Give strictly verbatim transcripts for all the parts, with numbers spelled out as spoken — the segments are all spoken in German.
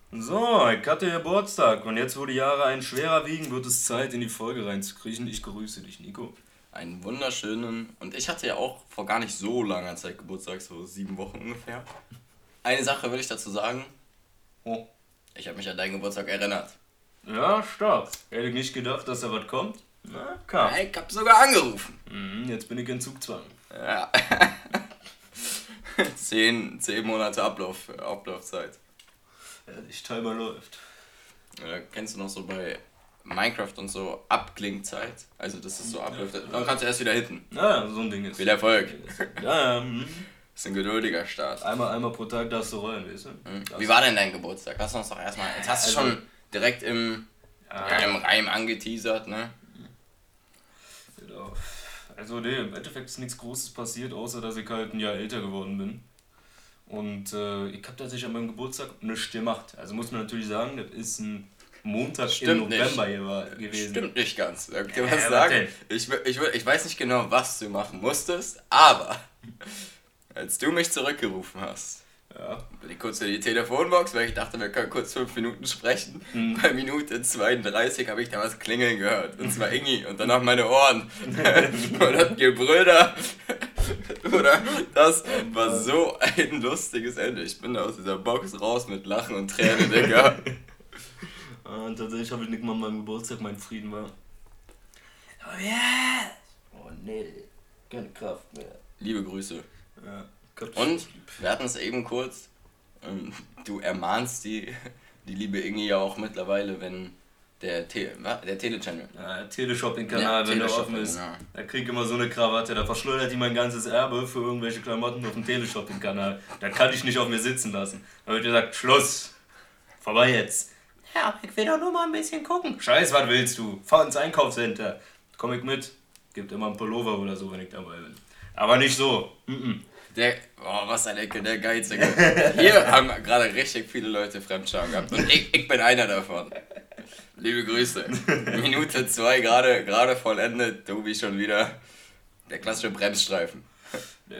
So, ich hatte Geburtstag und jetzt, wo die Jahre einen schwerer wiegen, wird es Zeit, in die Folge reinzukriechen. Ich grüße dich, Nico. Einen wunderschönen, und ich hatte ja auch vor gar nicht so langer Zeit Geburtstag, so sieben Wochen ungefähr. Eine Sache will ich dazu sagen. Oh. Ich habe mich an deinen Geburtstag erinnert. Ja, stark. Hätte ich nicht gedacht, dass da was kommt. Na, kam. Ich hab sogar angerufen. Mhm, jetzt bin ich in Zugzwang. Ja. zehn, zehn Monate Ablauf, Ablaufzeit. Ehrlich, Timer läuft. Ja, kennst du noch so bei Minecraft und so Abklingzeit? Also das ist so abläuft. Dann kannst du erst wieder hitten. Naja, so ein Ding ist. Viel Erfolg. Ja, ja. Mhm. Das ist ein geduldiger Start. Einmal, einmal pro Tag darfst du rollen, weißt du? Mhm. Wie war denn dein Geburtstag? Lass uns doch erstmal. Jetzt hast du Also, schon direkt im, ja. ja, im Reim angeteasert, ne? Genau. Also nee, im Endeffekt ist nichts Großes passiert, außer dass ich halt ein Jahr älter geworden bin. Und äh, ich habe tatsächlich an meinem Geburtstag nichts gemacht. Also muss man natürlich sagen, das ist ein Montag Stimmt im November nicht. hier war, gewesen. Stimmt nicht ganz. Soll ich dir Ja, was was sagen? denn? Ich, ich, ich weiß nicht genau, was du machen musstest, aber als du mich zurückgerufen hast, Ja. bin ich kurz in die Telefonbox, weil ich dachte, wir können kurz fünf Minuten sprechen. Mhm. Bei Minute zweiunddreißig habe ich da was klingeln gehört. Und zwar Ingi und danach meine Ohren. Und das Gebrüll da. Oder das war so ein lustiges Ende. Ich bin da aus dieser Box raus mit Lachen und Tränen, Digga. Und tatsächlich habe ich nicht mal an meinem Geburtstag meinen Frieden war. Oh yeah! Oh nee, keine Kraft mehr. Liebe Grüße. Ja. Gott. Und wir hatten es eben kurz, ähm, du ermahnst die, die liebe Ingi ja auch mittlerweile, wenn der, Te was? der Tele-Channel. Ja, Teleshopping-Kanal, Ja, wenn der Teleshopping, offen ist. genau. Da krieg ich immer so eine Krawatte, da verschleudert die mein ganzes Erbe für irgendwelche Klamotten auf dem Teleshopping-Kanal. Da kann ich nicht auf mir sitzen lassen. Da wird gesagt, Schluss, vorbei jetzt. Ja, aber ich will doch nur mal ein bisschen gucken. Scheiß, was willst du? Fahr ins Einkaufscenter. Komm ich mit. Gibt immer einen Pullover oder so, wenn ich dabei bin. Aber nicht so. Mm-mm. Der, oh, was ein Ecke, der Geizige. Hier haben gerade richtig viele Leute Fremdscham gehabt und ich, ich bin einer davon. Liebe Grüße. Minute zwei, gerade gerade vollendet, Tobi schon wieder der klassische Bremsstreifen. Nee,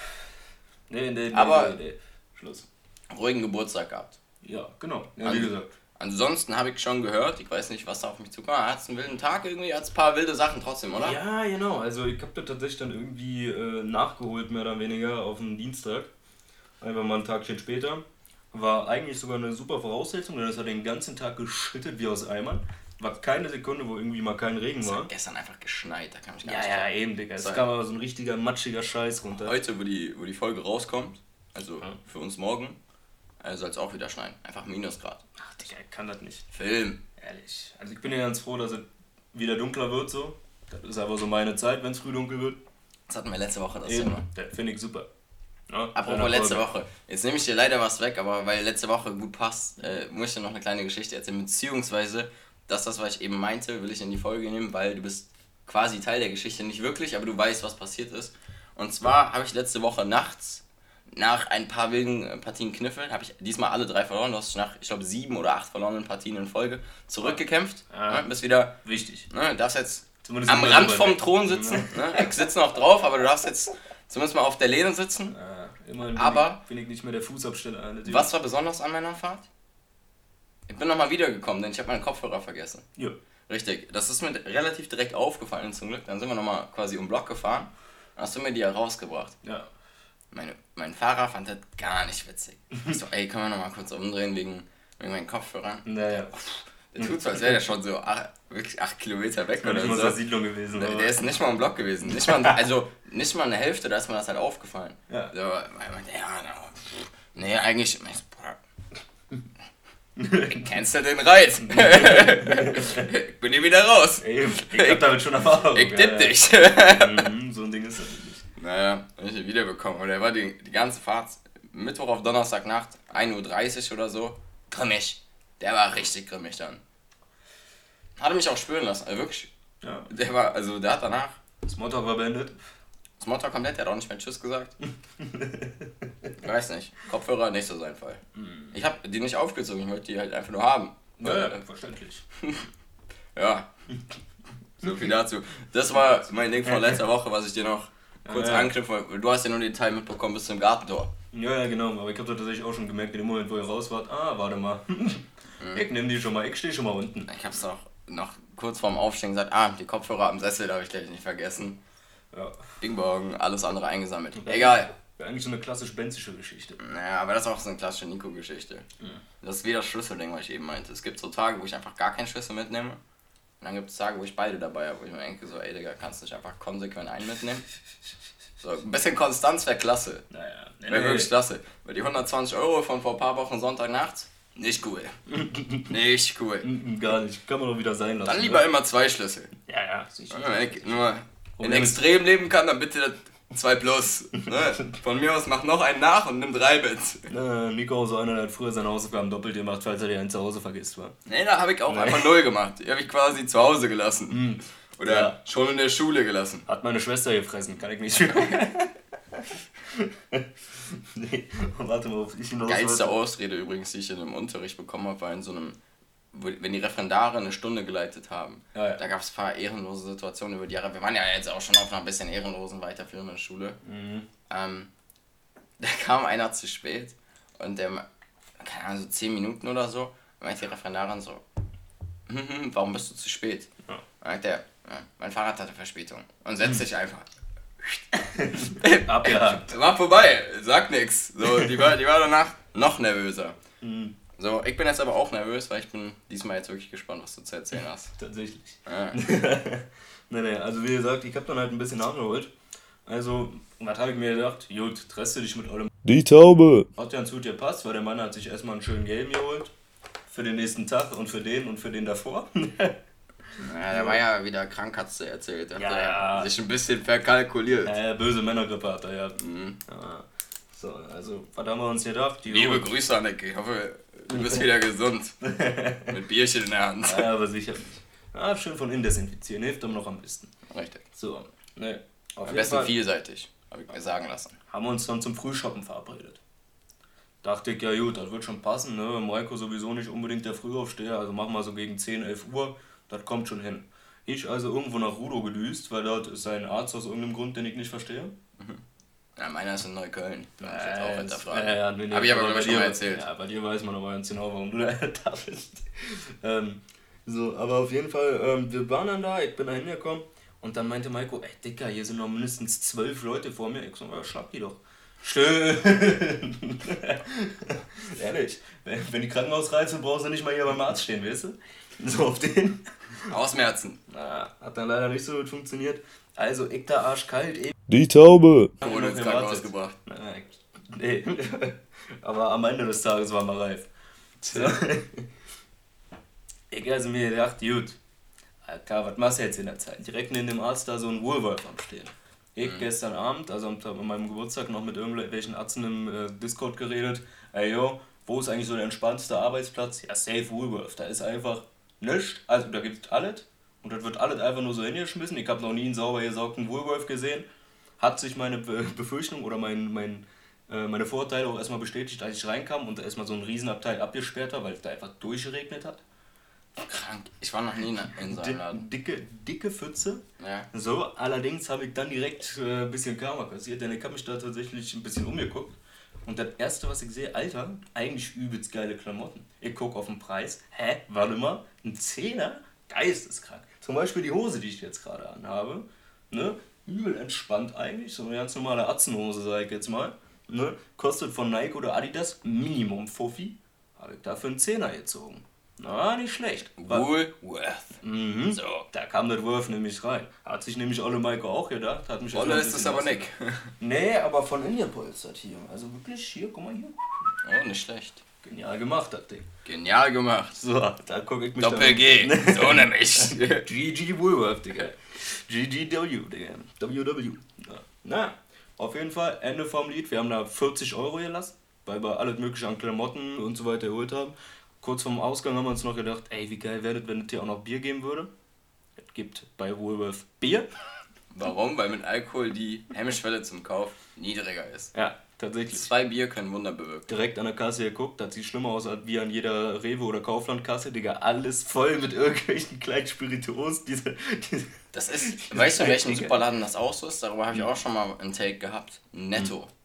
nee, nee, nee, Aber- nee, nee. Schluss. Ruhigen Geburtstag gehabt. Ja, genau. Ja, Also- wie gesagt. Ansonsten habe ich schon gehört, ich weiß nicht, was da auf mich zukommt. Hat es einen wilden Tag irgendwie, hat es ein paar wilde Sachen trotzdem, oder? Ja, genau. Also ich habe das tatsächlich dann irgendwie äh, nachgeholt, mehr oder weniger, auf den Dienstag. Einfach mal ein Tagchen später. War eigentlich sogar eine super Voraussetzung, denn es hat den ganzen Tag geschüttet wie aus Eimern. War keine Sekunde, wo irgendwie mal kein Regen Es war. hat gestern einfach geschneit, da kann ich gar Ja, nicht ja, drauf. eben, Digga. Es Sein. kam aber so ein richtiger matschiger Scheiß runter. Heute, wo die, wo die Folge rauskommt, also Ja. für uns morgen, äh, soll es auch wieder schneien. Einfach Minusgrad. Ach, Digga, ich kann das nicht. Film. Ehrlich. Also ich bin ja ganz froh, dass es wieder dunkler wird so. Das ist aber so meine Zeit, wenn es früh dunkel wird. Das hatten wir letzte Woche, das Eben, Thema. das finde ich super. Ja, Apropos kleiner letzte Folge. Woche. Jetzt nehme ich dir leider was weg, aber weil letzte Woche gut passt, äh, muss ich dir noch eine kleine Geschichte erzählen. Beziehungsweise, das, das, was ich eben meinte, will ich in die Folge nehmen, weil du bist quasi Teil der Geschichte. Nicht wirklich, aber du weißt, was passiert ist. Und zwar habe ich letzte Woche nachts, nach ein paar wilden Partien Kniffel, habe ich diesmal alle drei verloren. Du hast dich nach, ich glaube, sieben oder acht verlorenen Partien in Folge zurückgekämpft. Ja. Ne, bist wieder, Wichtig. ne, darfst jetzt Zumindest am immer Rand drüber vom weg. Thron sitzen. Ne? Ich sitze noch drauf, aber du darfst jetzt zumindest mal auf der Lehne sitzen. Ja, immerhin bin, Aber- ich, bin ich nicht mehr der Fußabsteller an der Tür. Was war besonders an meiner Fahrt? Ich bin nochmal wiedergekommen, denn ich habe meinen Kopfhörer vergessen. Ja. Richtig, das ist mir relativ direkt aufgefallen zum Glück. Dann sind wir nochmal quasi um den Block gefahren. Dann hast du mir die ja rausgebracht. Ja. Meine, mein Fahrer fand das gar nicht witzig. Ich so, ey, können wir nochmal kurz umdrehen wegen, wegen meinen Kopfhörern? Naja. Der tut so, als wäre der schon so acht, wirklich acht Kilometer weg War oder nicht mal so. aus der Siedlung gewesen. Der, aber- der ist nicht mal im Block gewesen. Nicht mal, also nicht mal eine Hälfte, da ist mir das halt aufgefallen. Ja. So, er meinte, ja, na, pff, nee, eigentlich. Ich so, boah, Kennst du den Reiz? Ich bin hier wieder raus. Ey, ich hab damit schon Erfahrung. Ich tipp dich. Mhm, so ein Ding ist das nicht. Naja, hab ich ihn wiederbekommen. Und er war die, die ganze Fahrt, Mittwoch auf Donnerstagnacht, ein Uhr dreißig oder so, grimmig. Der war richtig grimmig dann. Hat er mich auch spüren lassen, also wirklich. Ja. Der war, also der hat danach, Smalltalk war beendet. das Motto komplett, der hat auch nicht mehr Tschüss gesagt. Ich weiß nicht, Kopfhörer nicht so sein Fall. Ich hab die nicht aufgezogen, ich wollte die halt einfach nur haben. Ja, ja, verständlich. Ja, so viel dazu. Das war mein Ding von letzter Woche, was ich dir noch kurz Ja, ja. anknüpfen wollte. Du hast ja nur den Teil mitbekommen bis zum Gartentor. Ja, ja, genau, aber ich habe tatsächlich auch schon gemerkt, in dem Moment, wo ihr raus wart, ah, warte mal, ich nehme die schon mal, ich stehe schon mal unten. Ich hab's auch noch kurz vorm Aufstehen gesagt, ah, die Kopfhörer am Sessel, da habe ich gleich nicht vergessen. Ja. Bing Bong, alles andere eingesammelt. Ja. Egal. Wäre eigentlich so eine klassisch benzische Geschichte. Naja, aber das ist auch so eine klassische Nico-Geschichte. Mhm. Das ist wie das Schlüsselding, was ich eben meinte. Es gibt so Tage, wo ich einfach gar keinen Schlüssel mitnehme. Und dann gibt es Tage, wo ich beide dabei habe, wo ich mir denke, so, ey Digga, kannst du nicht einfach konsequent einen mitnehmen? So, ein bisschen Konstanz wäre klasse. Naja, nee, wäre nee. wirklich klasse. Weil die hundertzwanzig Euro von vor ein paar Wochen Sonntagnachts, nicht cool. Nicht cool. Gar nicht, kann man doch wieder sein lassen. Dann lieber ne? immer zwei Schlüssel. Ja, ja, sicher. Wenn ich nur in extrem leben kann, dann bitte zwei plus. Ne? Von mir aus mach noch einen nach und nimm drei mit. Na, Nico, so einer, der hat früher seine Hausaufgaben doppelt gemacht, falls er die einen zu Hause vergisst, war. Nee, da habe ich auch nee. einfach null gemacht. Die habe ich quasi zu Hause gelassen. Mm. Oder ja. schon in der Schule gelassen. Hat meine Schwester gefressen, kann ich nicht. Nee, warte mal, ob ich ihn geilste Ausrede übrigens, die ich in einem Unterricht bekommen habe, war in so einem, wo, wenn die Referendare eine Stunde geleitet haben. Ja, ja. Da gab es ein paar ehrenlose Situationen über die Jahre. Wir waren ja jetzt auch schon auf einer bisschen ehrenlosen weiterführenden Schule. Mhm. Ähm, da kam einer zu spät und der, keine Ahnung, so zehn Minuten oder so, meinte die Referendarin so, hm, warum bist du zu spät? Ja. Meint der, ja, mein Fahrrad hatte Verspätung. Und setzt sich einfach. Abgehakt. War vorbei, sag nix. So, die war, die war danach noch nervöser. Mhm. So, ich bin jetzt aber auch nervös, weil ich bin diesmal jetzt wirklich gespannt, was du zu erzählen hast. Tatsächlich. Ja. nee, nee, also wie gesagt, ich hab dann halt ein bisschen nachgeholt. Also, was habe ich mir gedacht? Gut, treste dich mit allem. Die Taube! Hat ganz gut gepasst, weil der Mann hat sich erstmal einen schönen Game geholt. Für den nächsten Tag und für den und für den davor. Ja, der war ja wieder krank, hat's dir erzählt. Der ja, hat ja. sich ein bisschen verkalkuliert. Ja, ja, böse Männergrippe hat er ja. Mhm. ja. So, also, was haben wir uns gedacht? Die Liebe Uhr. Grüße, Annik. Ich hoffe, du bist wieder gesund. Mit Bierchen in der Hand. Ja, aber sicher nicht. Ja, schön von innen desinfizieren, hilft ihm noch am besten. Richtig. So, ne. Auf Am jeden besten Fall vielseitig, habe ich mir sagen lassen. haben wir uns dann zum Frühshoppen verabredet. Dachte ich, ja gut, das wird schon passen, ne? Maiko sowieso nicht unbedingt der Frühaufsteher, also mach mal so gegen zehn, elf Uhr, das kommt schon hin. Ich also irgendwo nach Rudo gedüst, weil dort ist ein Arzt aus irgendeinem Grund, den ich nicht verstehe. Mhm. Ja, meiner ist in Neukölln. Da muss ich Äh, jetzt auch hinterfragen. äh, ja, nee, nee, Hab ich aber, bei glaube ich, schon dir- mal erzählt. Ja, bei dir weiß man aber ganz genau, warum du da bist. ähm, so, aber auf jeden Fall, ähm, wir waren dann da, ich bin da hingekommen und dann meinte Maiko, ey Dicker, hier sind noch mindestens zwölf Leute vor mir. Ich so, ja, schnapp die doch. Schön. Ehrlich, wenn, wenn die Krankenhausreise brauchst du nicht mal hier beim Arzt stehen, weißt du? So auf den. Ausmerzen. Na, hat dann leider nicht so gut funktioniert. Also, ich da arschkalt, eben. Die Taube! Wurde ins Krankenhaus gebracht. Nein, nee. Aber am Ende des Tages waren wir reif. So. Ich also mir gedacht, gut, Alter, was machst du jetzt in der Zeit? Direkt neben dem Arzt da so ein Wohlwolf am Stehen. Ich mhm. gestern Abend, also an meinem Geburtstag, noch mit irgendwelchen Ärzten im äh, Discord geredet. Ey, yo, wo ist eigentlich so der entspannteste Arbeitsplatz? Ja, safe Woolworth. Da ist einfach nichts, also da gibt's alles. Und das wird alles einfach nur so hingeschmissen. Ich habe noch nie einen sauber gesaugten Woolworth gesehen. Hat sich meine Be- Befürchtung oder mein, mein, äh, meine Vorurteile auch erstmal bestätigt, als ich reinkam und da erstmal so ein Riesenabteil abgesperrt war, weil es da einfach durchgeregnet hat. Krank. Ich war noch nie in so einem Laden. Dicke, dicke Pfütze. Ja. So, allerdings habe ich dann direkt äh, ein bisschen Karma kassiert, denn ich habe mich da tatsächlich ein bisschen umgeguckt. Und das erste, was ich sehe, Alter, eigentlich übelst geile Klamotten. Ich gucke auf den Preis. Hä? Warte mal, ein Zehner? Geisteskrank. Zum Beispiel die Hose, die ich jetzt gerade anhabe. Ne? Übel entspannt eigentlich. So eine ganz normale Atzenhose, sag ich jetzt mal. Ne? Kostet von Nike oder Adidas Minimum Fuffi. Habe ich dafür einen Zehner gezogen. Na, nicht schlecht. Woolworth. Mhm. So. Da kam das Wurf nämlich rein. Hat sich nämlich Olle Maiko auch gedacht. Hat mich Olle erstmal ein ist das bisschen aber ausge- nicht. Nee, aber von India polstert hier. Also wirklich, hier, guck mal hier. Oh, nicht schlecht. Genial gemacht, das Ding. Genial gemacht. So, da gucke ich mich Doppel-G. So nämlich. G G Woolworth, Digga. G G W, Digga. W W. Ja. Na, auf jeden Fall, Ende vom Lied. Wir haben da vierzig Euro gelassen, weil wir alles mögliche an Klamotten und so weiter geholt haben. Kurz vorm Ausgang haben wir uns noch gedacht, ey, wie geil wäre das, wenn es hier auch noch Bier geben würde. Es gibt bei Woolworth Bier. Warum? Weil mit Alkohol die Hemmschwelle zum Kauf niedriger ist. Ja, tatsächlich. Zwei Bier können Wunder bewirken. Direkt an der Kasse geguckt, das sieht schlimmer aus als wie an jeder Rewe- oder Kauflandkasse, Digga. Alles voll mit irgendwelchen kleinen Spirituosen. Diese, diese Das ist, weißt du, in welchem Superladen das auch so ist? Darüber habe ich auch schon mal einen Take gehabt. Netto.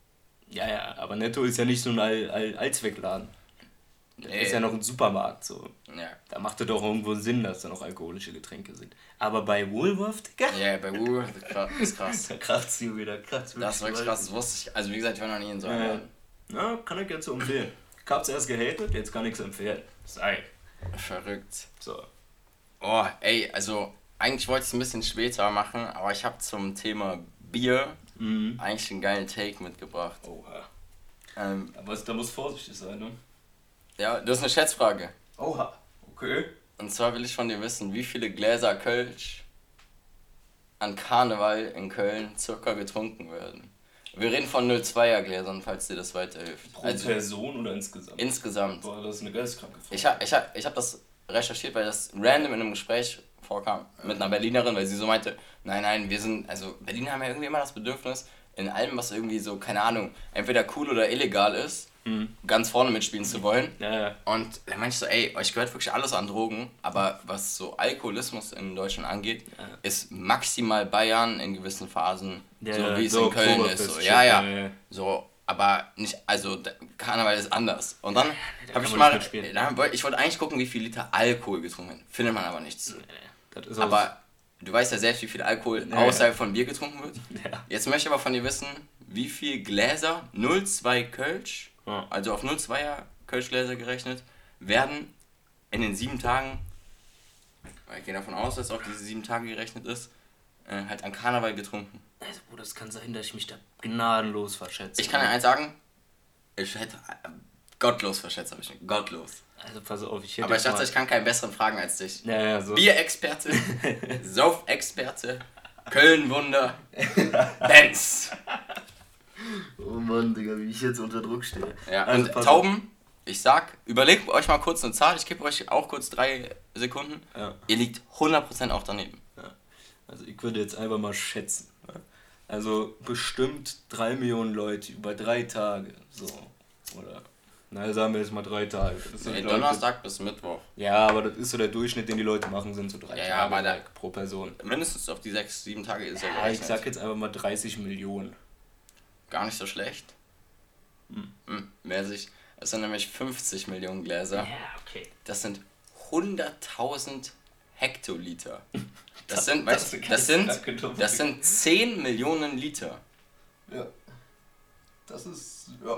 Ja, ja, aber Netto ist ja nicht so ein All All Allzweckladen. Das Nee. ist ja noch ein Supermarkt, so. Ja. Da macht es doch irgendwo Sinn, dass da noch alkoholische Getränke sind. Aber bei Woolworth, Digga, Ja, bei Wu ist krass. da kracht's hier wieder, kracht's Das ist wirklich krass, das wusste ich. Also wie gesagt, ich war noch nie in so einem Ja, Laden. ja, kann ich jetzt so empfehlen. Ich hab's erst gehatet, jetzt kann ich's empfehlen. Sei. Verrückt. So. Oh, ey, also eigentlich wollte ich es ein bisschen später machen, aber ich habe zum Thema Bier Mhm. eigentlich einen geilen Take mitgebracht. Oha. Ähm, Aber da muss vorsichtig sein, ne? ja, das ist eine Schätzfrage. Oha. Okay. Und zwar will ich von dir wissen, wie viele Gläser Kölsch an Karneval in Köln circa getrunken werden. Wir reden von null Komma zweier Gläsern, falls dir das weiterhilft. Pro Person oder insgesamt? Insgesamt. Boah, das ist eine geistkranke Frage. Ich habe ich hab, ich hab das recherchiert, weil das random in einem Gespräch vorkam mit einer Berlinerin, weil sie so meinte, nein, nein, wir sind, also Berliner haben ja irgendwie immer das Bedürfnis, in allem, was irgendwie so, keine Ahnung, entweder cool oder illegal ist, Mhm. ganz vorne mitspielen zu wollen. Ja, ja. Und da meinte ich so, ey, euch gehört wirklich alles an Drogen, aber was so Alkoholismus in Deutschland angeht, Ja. ist maximal Bayern in gewissen Phasen, Ja, so ja, wie es so in Köln ist. Oktoberfest, So. shit, Ja, ja, ja, ja. so, aber nicht, also d- Karneval ist anders. Und dann da habe kann ich man mal, nicht mitspielen. da, wollt- ich wollte eigentlich gucken, wie viel Liter Alkohol getrunken wird. Findet man aber nichts. Das ist auch Aber du weißt ja selbst, wie viel Alkohol Ja, außerhalb von Bier getrunken wird. Ja. Jetzt möchte ich aber von dir wissen, wie viel Gläser, null Komma zwei Kölsch, Ja. also auf null Komma zweier Kölschgläser gerechnet, werden in den sieben Tagen, weil ich gehe davon aus, dass auf diese sieben Tage gerechnet ist, äh, halt an Karneval getrunken. Also, Bruder, das kann sein, dass ich mich da gnadenlos verschätze. Ich kann dir eins sagen, ich hätte äh, gottlos verschätzt, habe ich nicht. Gottlos. Also, pass auf, ich hätte. Aber ich jetzt dachte, mal- ich kann keinen besseren fragen als dich. Ja, ja, so. Bierexperte, Saufexperte, Köln-Wunder, Benz. Oh Mann, Digga, wie ich jetzt unter Druck stehe. Ja, Also, und pass Tauben, ich sag, überlegt euch mal kurz eine Zahl, ich gebe euch auch kurz drei Sekunden. Ja. Ihr liegt hundert Prozent auch daneben. Ja. Also ich würde jetzt einfach mal schätzen. Ne? Also bestimmt drei Millionen Leute über drei Tage. So. Oder. Na, sagen wir jetzt mal drei Tage. Das ist so, Nee, glaub ich, Donnerstag bis Mittwoch. Ja, aber das ist so der Durchschnitt, den die Leute machen, sind so drei Ja, Tage ja, aber da- like, pro Person. Mindestens auf die sechs, sieben Tage ist ja Ja, ich gerechnet. sag jetzt einfach mal dreißig Millionen. Gar nicht so schlecht. Hm. Hm, mehr sich. Es sind nämlich fünfzig Millionen Gläser. okay. Das sind hunderttausend Hektoliter. Das Das- sind, das weißt, ist das sind, geisteskranke Nummer. das sind zehn Millionen Liter. Ja. Das ist. Ja.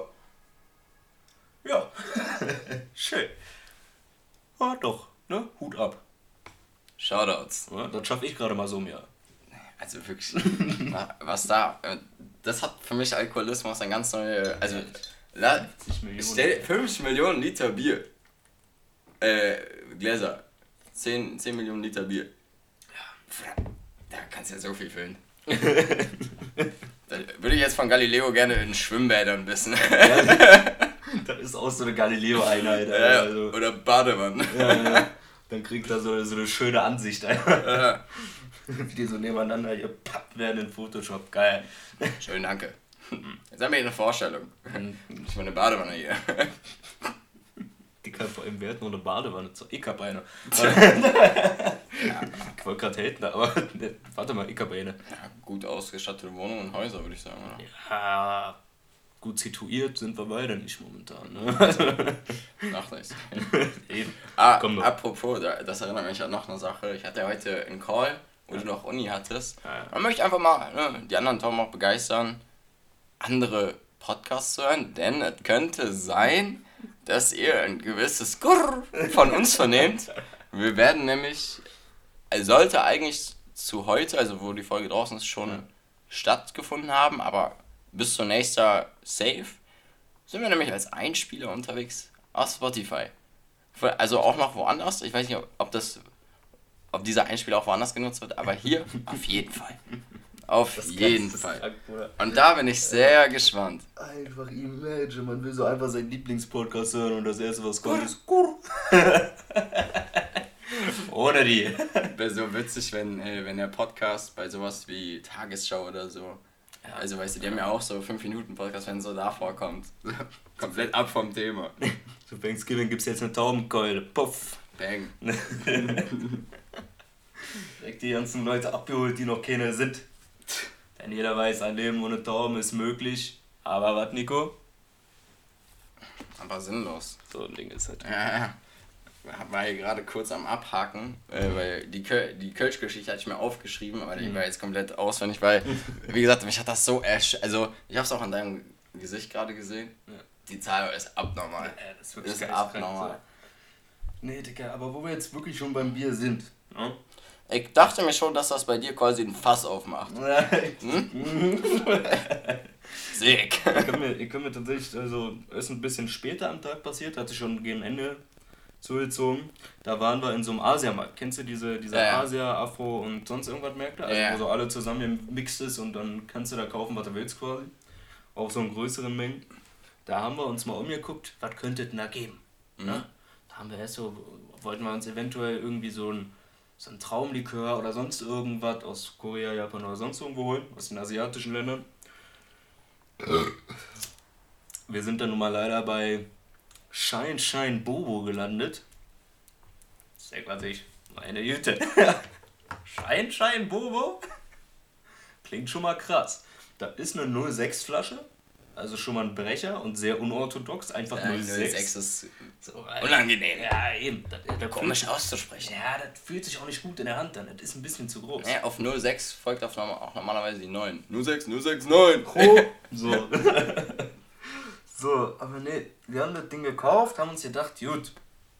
Ja. Schön. Ja, doch. Ne? Hut ab. Shoutouts. Ja, das schaffe ich gerade mal so im Jahr. Also wirklich, wa- was da, äh, das hat für mich Alkoholismus ein ganz neue, also, la, fünfzig Millionen. stell, fünf Millionen Liter Bier, äh, Gläser, zehn, zehn Millionen Liter Bier. Ja, da kannst du ja so viel füllen. Da würde ich jetzt von Galileo gerne in Schwimmbädern wissen. Das ist auch so eine Galileo-Einheit. Ja, Alter, also. oder Badewanne. Ja, ja. Dann kriegt er so, so eine schöne Ansicht. Alter. Ja. Wie die so nebeneinander gepackt werden in Photoshop. Geil. Schön, danke. Jetzt haben wir hier eine Vorstellung. Ich meine Badewanne hier. Die kann vor allem Wert nur eine Badewanne. Ich hab eine. Ja. Ich wollte gerade haten, aber ne, warte mal, ich hab eine. Ja, gut ausgestattete Wohnungen und Häuser, würde ich sagen, oder? Ja, gut situiert sind wir beide nicht momentan. Ne? Nachlässig. Eben. Ah, Komm doch. apropos, da- das erinnert mich an noch eine Sache. Ich hatte ja heute einen Call, wo du noch Uni hattest. Ja, ja. Man möchte einfach mal ne, die anderen Tom auch begeistern, andere Podcasts zu hören, denn es könnte sein, dass ihr ein gewisses Gurr von uns vernehmt. Wir werden nämlich, es sollte eigentlich zu heute, also wo die Folge draußen ist, schon Ja. stattgefunden haben, aber bis zur nächsten Save sind wir nämlich als Einspieler unterwegs auf Spotify. Also auch noch woanders. Ich weiß nicht, ob das, ob dieser Einspieler auch woanders genutzt wird, aber hier auf jeden Fall. Auf jeden Fall. Und da bin ich sehr gespannt. Einfach imagine, man will so einfach seinen Lieblingspodcast hören und das erste, was kommt, ist Kurr. Ohne die. Wäre so witzig, wenn, äh, wenn der Podcast bei sowas wie Tagesschau oder so, Ja. also weißt du, die haben ja auch so fünf Minuten Podcast, wenn so da vorkommt. Komplett ab vom Thema. Zu Thanksgiving gibt's jetzt eine Taubenkeule. Puff. Bang. Direkt die ganzen Leute abgeholt, die noch keine sind. Denn jeder weiß, ein Leben ohne Tauben ist möglich. Aber was, Nico? Aber sinnlos. So ein Ding ist halt. Ja, ja. War hier gerade kurz am Abhaken, äh, weil die, Köl- die Kölsch-Geschichte hatte ich mir aufgeschrieben, aber die Mhm. war jetzt komplett auswendig, weil, wie gesagt, mich hat das so ersch... Also, ich habe es auch an deinem Gesicht gerade gesehen. Ja. Die Zahl ist abnormal. Ja, das ist wirklich Das ist geisteskrank, abnormal. so. Nee, Digga, aber wo wir jetzt wirklich schon beim Bier sind, ne? Ich dachte mir schon, dass das bei dir quasi ein Fass aufmacht. Hm? Sick. Ich kann mir, ich kann mir tatsächlich, also ist ein bisschen später am Tag passiert, hat sich schon gegen Ende zugezogen. Da waren wir in so einem Asiamarkt. Kennst du diese, diese Ja, ja. Asia, Afro und sonst irgendwas Märkte? Also Ja, ja. wo so alle zusammen gemixt ist und dann kannst du da kaufen, was du willst quasi. Auch so in größeren Mengen. Da haben wir uns mal umgeguckt, was könnte es denn da geben? Mhm. Ne? Da haben wir erst so, wollten wir uns eventuell irgendwie so ein, so ein Traumlikör oder sonst irgendwas aus Korea, Japan oder sonst irgendwo holen, aus den asiatischen Ländern. Wir sind dann nun mal leider bei Shine Shine Bobo gelandet. Sag was ich, meine Jüte. Shine Shine Bobo? Klingt schon mal krass. Das ist eine null sechs Flasche, also schon mal ein Brecher und sehr unorthodox, einfach Ja, null sechs. null sechs ist So, weil- unangenehm. Ja, eben. Das, das Komisch fühlt, auszusprechen. ja, das fühlt sich auch nicht gut in der Hand an. Das ist ein bisschen zu groß. Ja, auf null sechs folgt auf normal, auch normalerweise die neun. null sechs, null sechs, neun. So. So, aber ne, wir haben das Ding gekauft, haben uns gedacht, gut,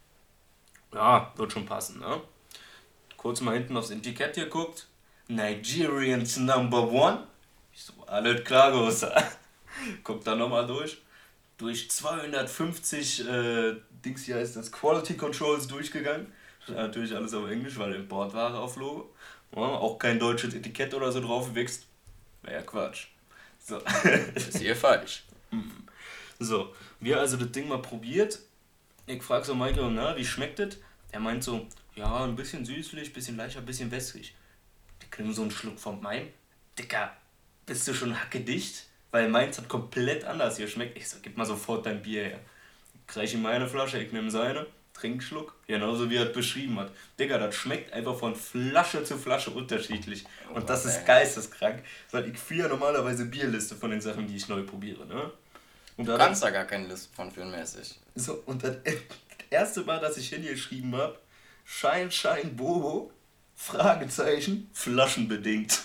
ja, wird schon passen, ne? Kurz mal hinten aufs Etikett geguckt, Nigerians Number One. Ich so, alles klar, Großer. Guck da nochmal durch. Durch zweihundertfünfzig äh, Dings hier ist das Quality Controls durchgegangen. Natürlich alles auf Englisch, weil Importware auf Logo. Ja, auch kein deutsches Etikett oder so drauf gewächst. Wäre ja Quatsch. So. Ist hier falsch. So, wir also das Ding mal probiert. Ich frage so Michael, na, wie schmeckt das? Er meint so, ja, ein bisschen süßlich, ein bisschen leichter, ein bisschen wässrig. Ich nehme so einen Schluck von meinem. Dicker, bist du schon hackedicht? Weil meins hat komplett anders geschmeckt. Ich so, gib mal sofort dein Bier her. Ich reiche ihm meine Flasche, ich nehme seine, trink einen Schluck. Genauso wie er es beschrieben hat. Digga, das schmeckt einfach von Flasche zu Flasche unterschiedlich. Und das ist geisteskrank. Weil ich führe normalerweise Bierliste von den Sachen, die ich neu probiere, ne? Und Du da kannst da gar keine Liste von führen mäßig. so, und das erste Mal, dass ich hingeschrieben habe, Schein, Schein, Bobo, Fragezeichen, flaschenbedingt.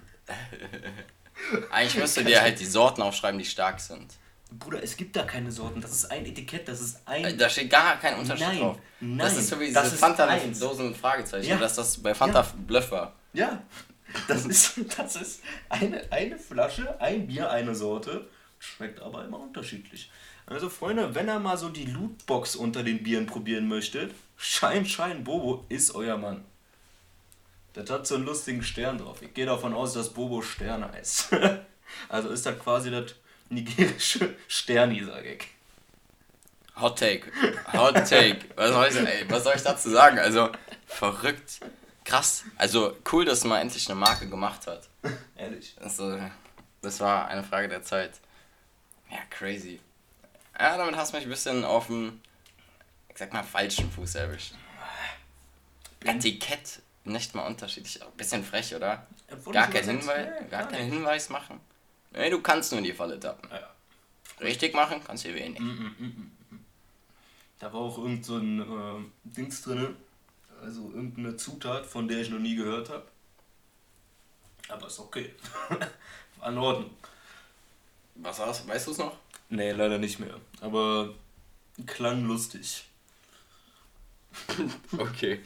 Eigentlich müsst ihr dir halt die Sorten aufschreiben, die stark sind. Bruder, es gibt da keine Sorten, das ist ein Etikett, das ist ein... Da steht gar kein Unterschied Nein, drauf. nein, Das ist so wie das diese ist Fanta-Dosen mit Fragezeichen, Ja. dass das bei Fanta Bluff war. Ja, das ist, das ist eine, eine Flasche, ein Bier, eine Sorte, schmeckt aber immer unterschiedlich. Also Freunde, wenn ihr mal so die Lootbox unter den Bieren probieren möchtet, Schein, Schein, Bobo ist euer Mann. Das hat so einen lustigen Stern drauf. Ich gehe davon aus, dass Bobo Stern heißt. Also ist das quasi das nigerische Sterni, sag ich. Hot Take. Hot Take. Was soll ich, ey, was soll ich dazu sagen? Also, verrückt. Krass. Also, cool, dass man endlich eine Marke gemacht hat. Ehrlich. Also, das war eine Frage der Zeit. Ja, crazy. Ja, damit hast du mich ein bisschen auf dem, ich sag mal, falschen Fuß erwischt. Etikett nicht mal unterschiedlich. Bisschen frech, oder? Gar keinen Hinweis, gar keinen Hinweis machen. Nee, du kannst nur in die Falle tappen. Ja. Richtig machen kannst du wenig. Da war auch irgend so ein äh, Dings drin, also irgendeine Zutat, von der ich noch nie gehört habe. Aber ist okay. War in Ordnung. Was war's? Weißt du es noch? Nee, leider nicht mehr. Aber klang lustig. Okay.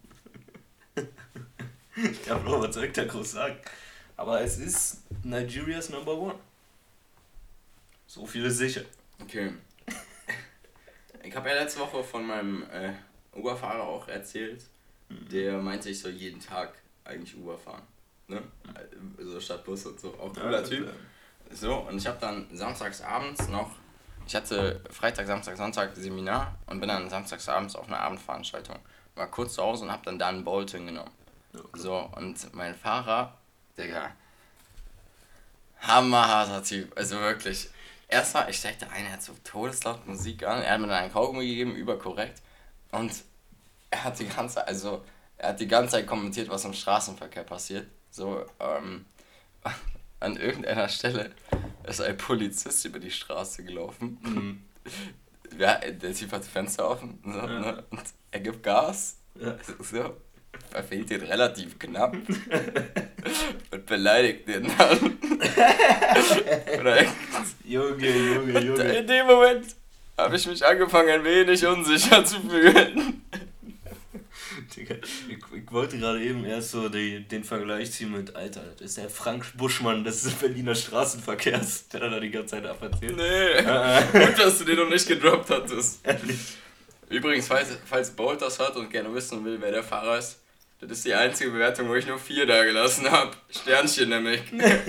Ja, Bro, was soll ich da groß sagen? Aber es ist Nigeria's Number One. So viel ist sicher. Okay. Ich habe ja letzte Woche von meinem äh, Uber-Fahrer auch erzählt. Der meinte, ich soll jeden Tag eigentlich Uber fahren. Ne? So statt Bus und so. Auch cooler Typ. So, und ich habe dann samstags abends noch, ich hatte Freitag, Samstag, Sonntag Seminar und bin dann samstags abends auf einer Abendveranstaltung. War kurz zu Hause und habe dann da einen Bolt hingenommen. So, und mein Fahrer, Digga, hammerharter Typ, also wirklich. Erstmal, ich steigte ein, er hat so todeslaut Musik an, er hat mir dann einen Kaugummi gegeben, überkorrekt. Und er hat die ganze also er hat die ganze Zeit kommentiert, was im Straßenverkehr passiert. So, ähm, an irgendeiner Stelle ist ein Polizist über die Straße gelaufen. Mhm. Ja, der Typ hat das Fenster offen, so, Ja. ne? Und er gibt Gas. Ja. So. Verfehlt ihn relativ knapp. Und beleidigt den dann. Oder Junge, Junge, Junge. in dem Moment habe ich mich angefangen, ein wenig unsicher zu fühlen. Digga, ich, ich wollte gerade eben erst so die, den Vergleich ziehen mit, Alter, das ist der Frank Buschmann des Berliner Straßenverkehrs, der da die ganze Zeit aberzählt. Nee, gut, dass du den noch nicht gedroppt hattest. Ehrlich. Übrigens, falls, falls Bolt das hört und gerne wissen will, wer der Fahrer ist, das ist die einzige Bewertung, wo ich nur vier da gelassen habe. Sternchen nämlich.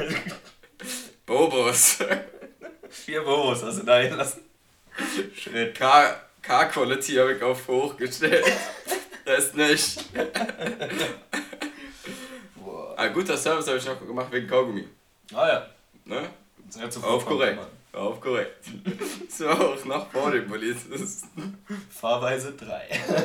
Bobos. Vier Bobos hast du da gelassen. Schön. Car, Car Quality habe ich auf hoch gestellt. Das nicht. Boah. Ah, guter Service habe ich noch gemacht wegen Kaugummi. Ah ja. Ne? Sehr zu Auf korrekt. Auf korrekt. So, auch noch vor dem Polizisten. Fahrweise drei.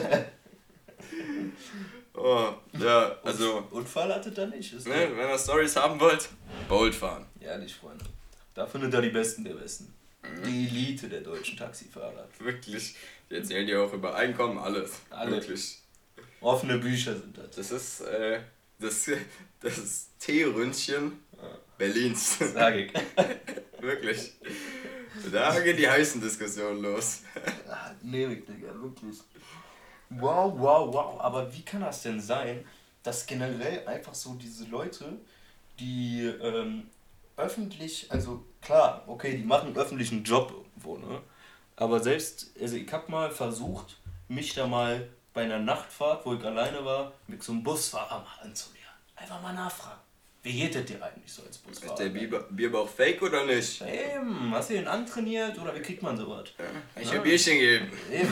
Oh, ja, also, Unfall hatte da nicht. Ist ne, wenn ihr Storys haben wollt, Bolt fahren. Ehrlich, Freunde. Da findet ihr die Besten der Besten. Die Elite der deutschen Taxifahrer. Wirklich. Die erzählen dir auch über Einkommen, alles. Alle. Wirklich. Offene Bücher sind das. Das ist, äh, das, das ist Teeründchen Berlins. Sag ich. Wirklich. Da gehen die heißen Diskussionen los. Ah, nee, Digga, wirklich. Wow, wow, wow. Aber wie kann das denn sein, dass generell einfach so diese Leute, die ähm, öffentlich, also klar, okay, die machen einen öffentlichen Job irgendwo, ne? Aber selbst, also ich hab mal versucht, mich da mal bei einer Nachtfahrt, wo ich alleine war, mit so einem Busfahrer mal anzunähern. Einfach mal nachfragen. Wie geht es dir eigentlich so als Busfahrer? Ist der Bier- Bierbauch fake oder nicht? Eben, hast du den antrainiert oder wie kriegt man sowas? Ja, ich hab Bierchen geben. Eben.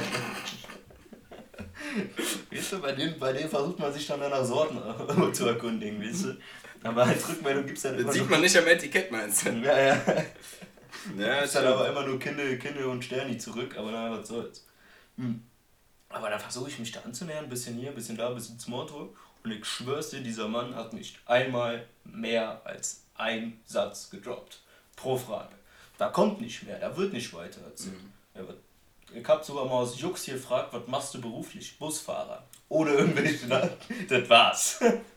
Weißt du, bei denen, bei denen versucht man sich dann nach Sorten zu erkundigen, weißt du? Aber als Rückmeldung gibt es dann immer Das sieht nur... man nicht am Etikett, meinst du? Ja, ja. Ja, Gibt's dann aber immer nur Kinder, Kinder und Sterni zurück, aber na, was soll's. Hm. Aber dann versuche ich mich da anzunähern, ein bisschen hier, ein bisschen da, ein bisschen Smalltalk. Und ich schwör's dir, dieser Mann hat nicht einmal mehr als ein Satz gedroppt. Pro Frage. Da kommt nicht mehr, da wird nicht weiter erzählt. Mhm. Er wird, ich hab sogar mal aus Jux hier gefragt, was machst du beruflich? Busfahrer. Ohne irgendwelche... Das war's.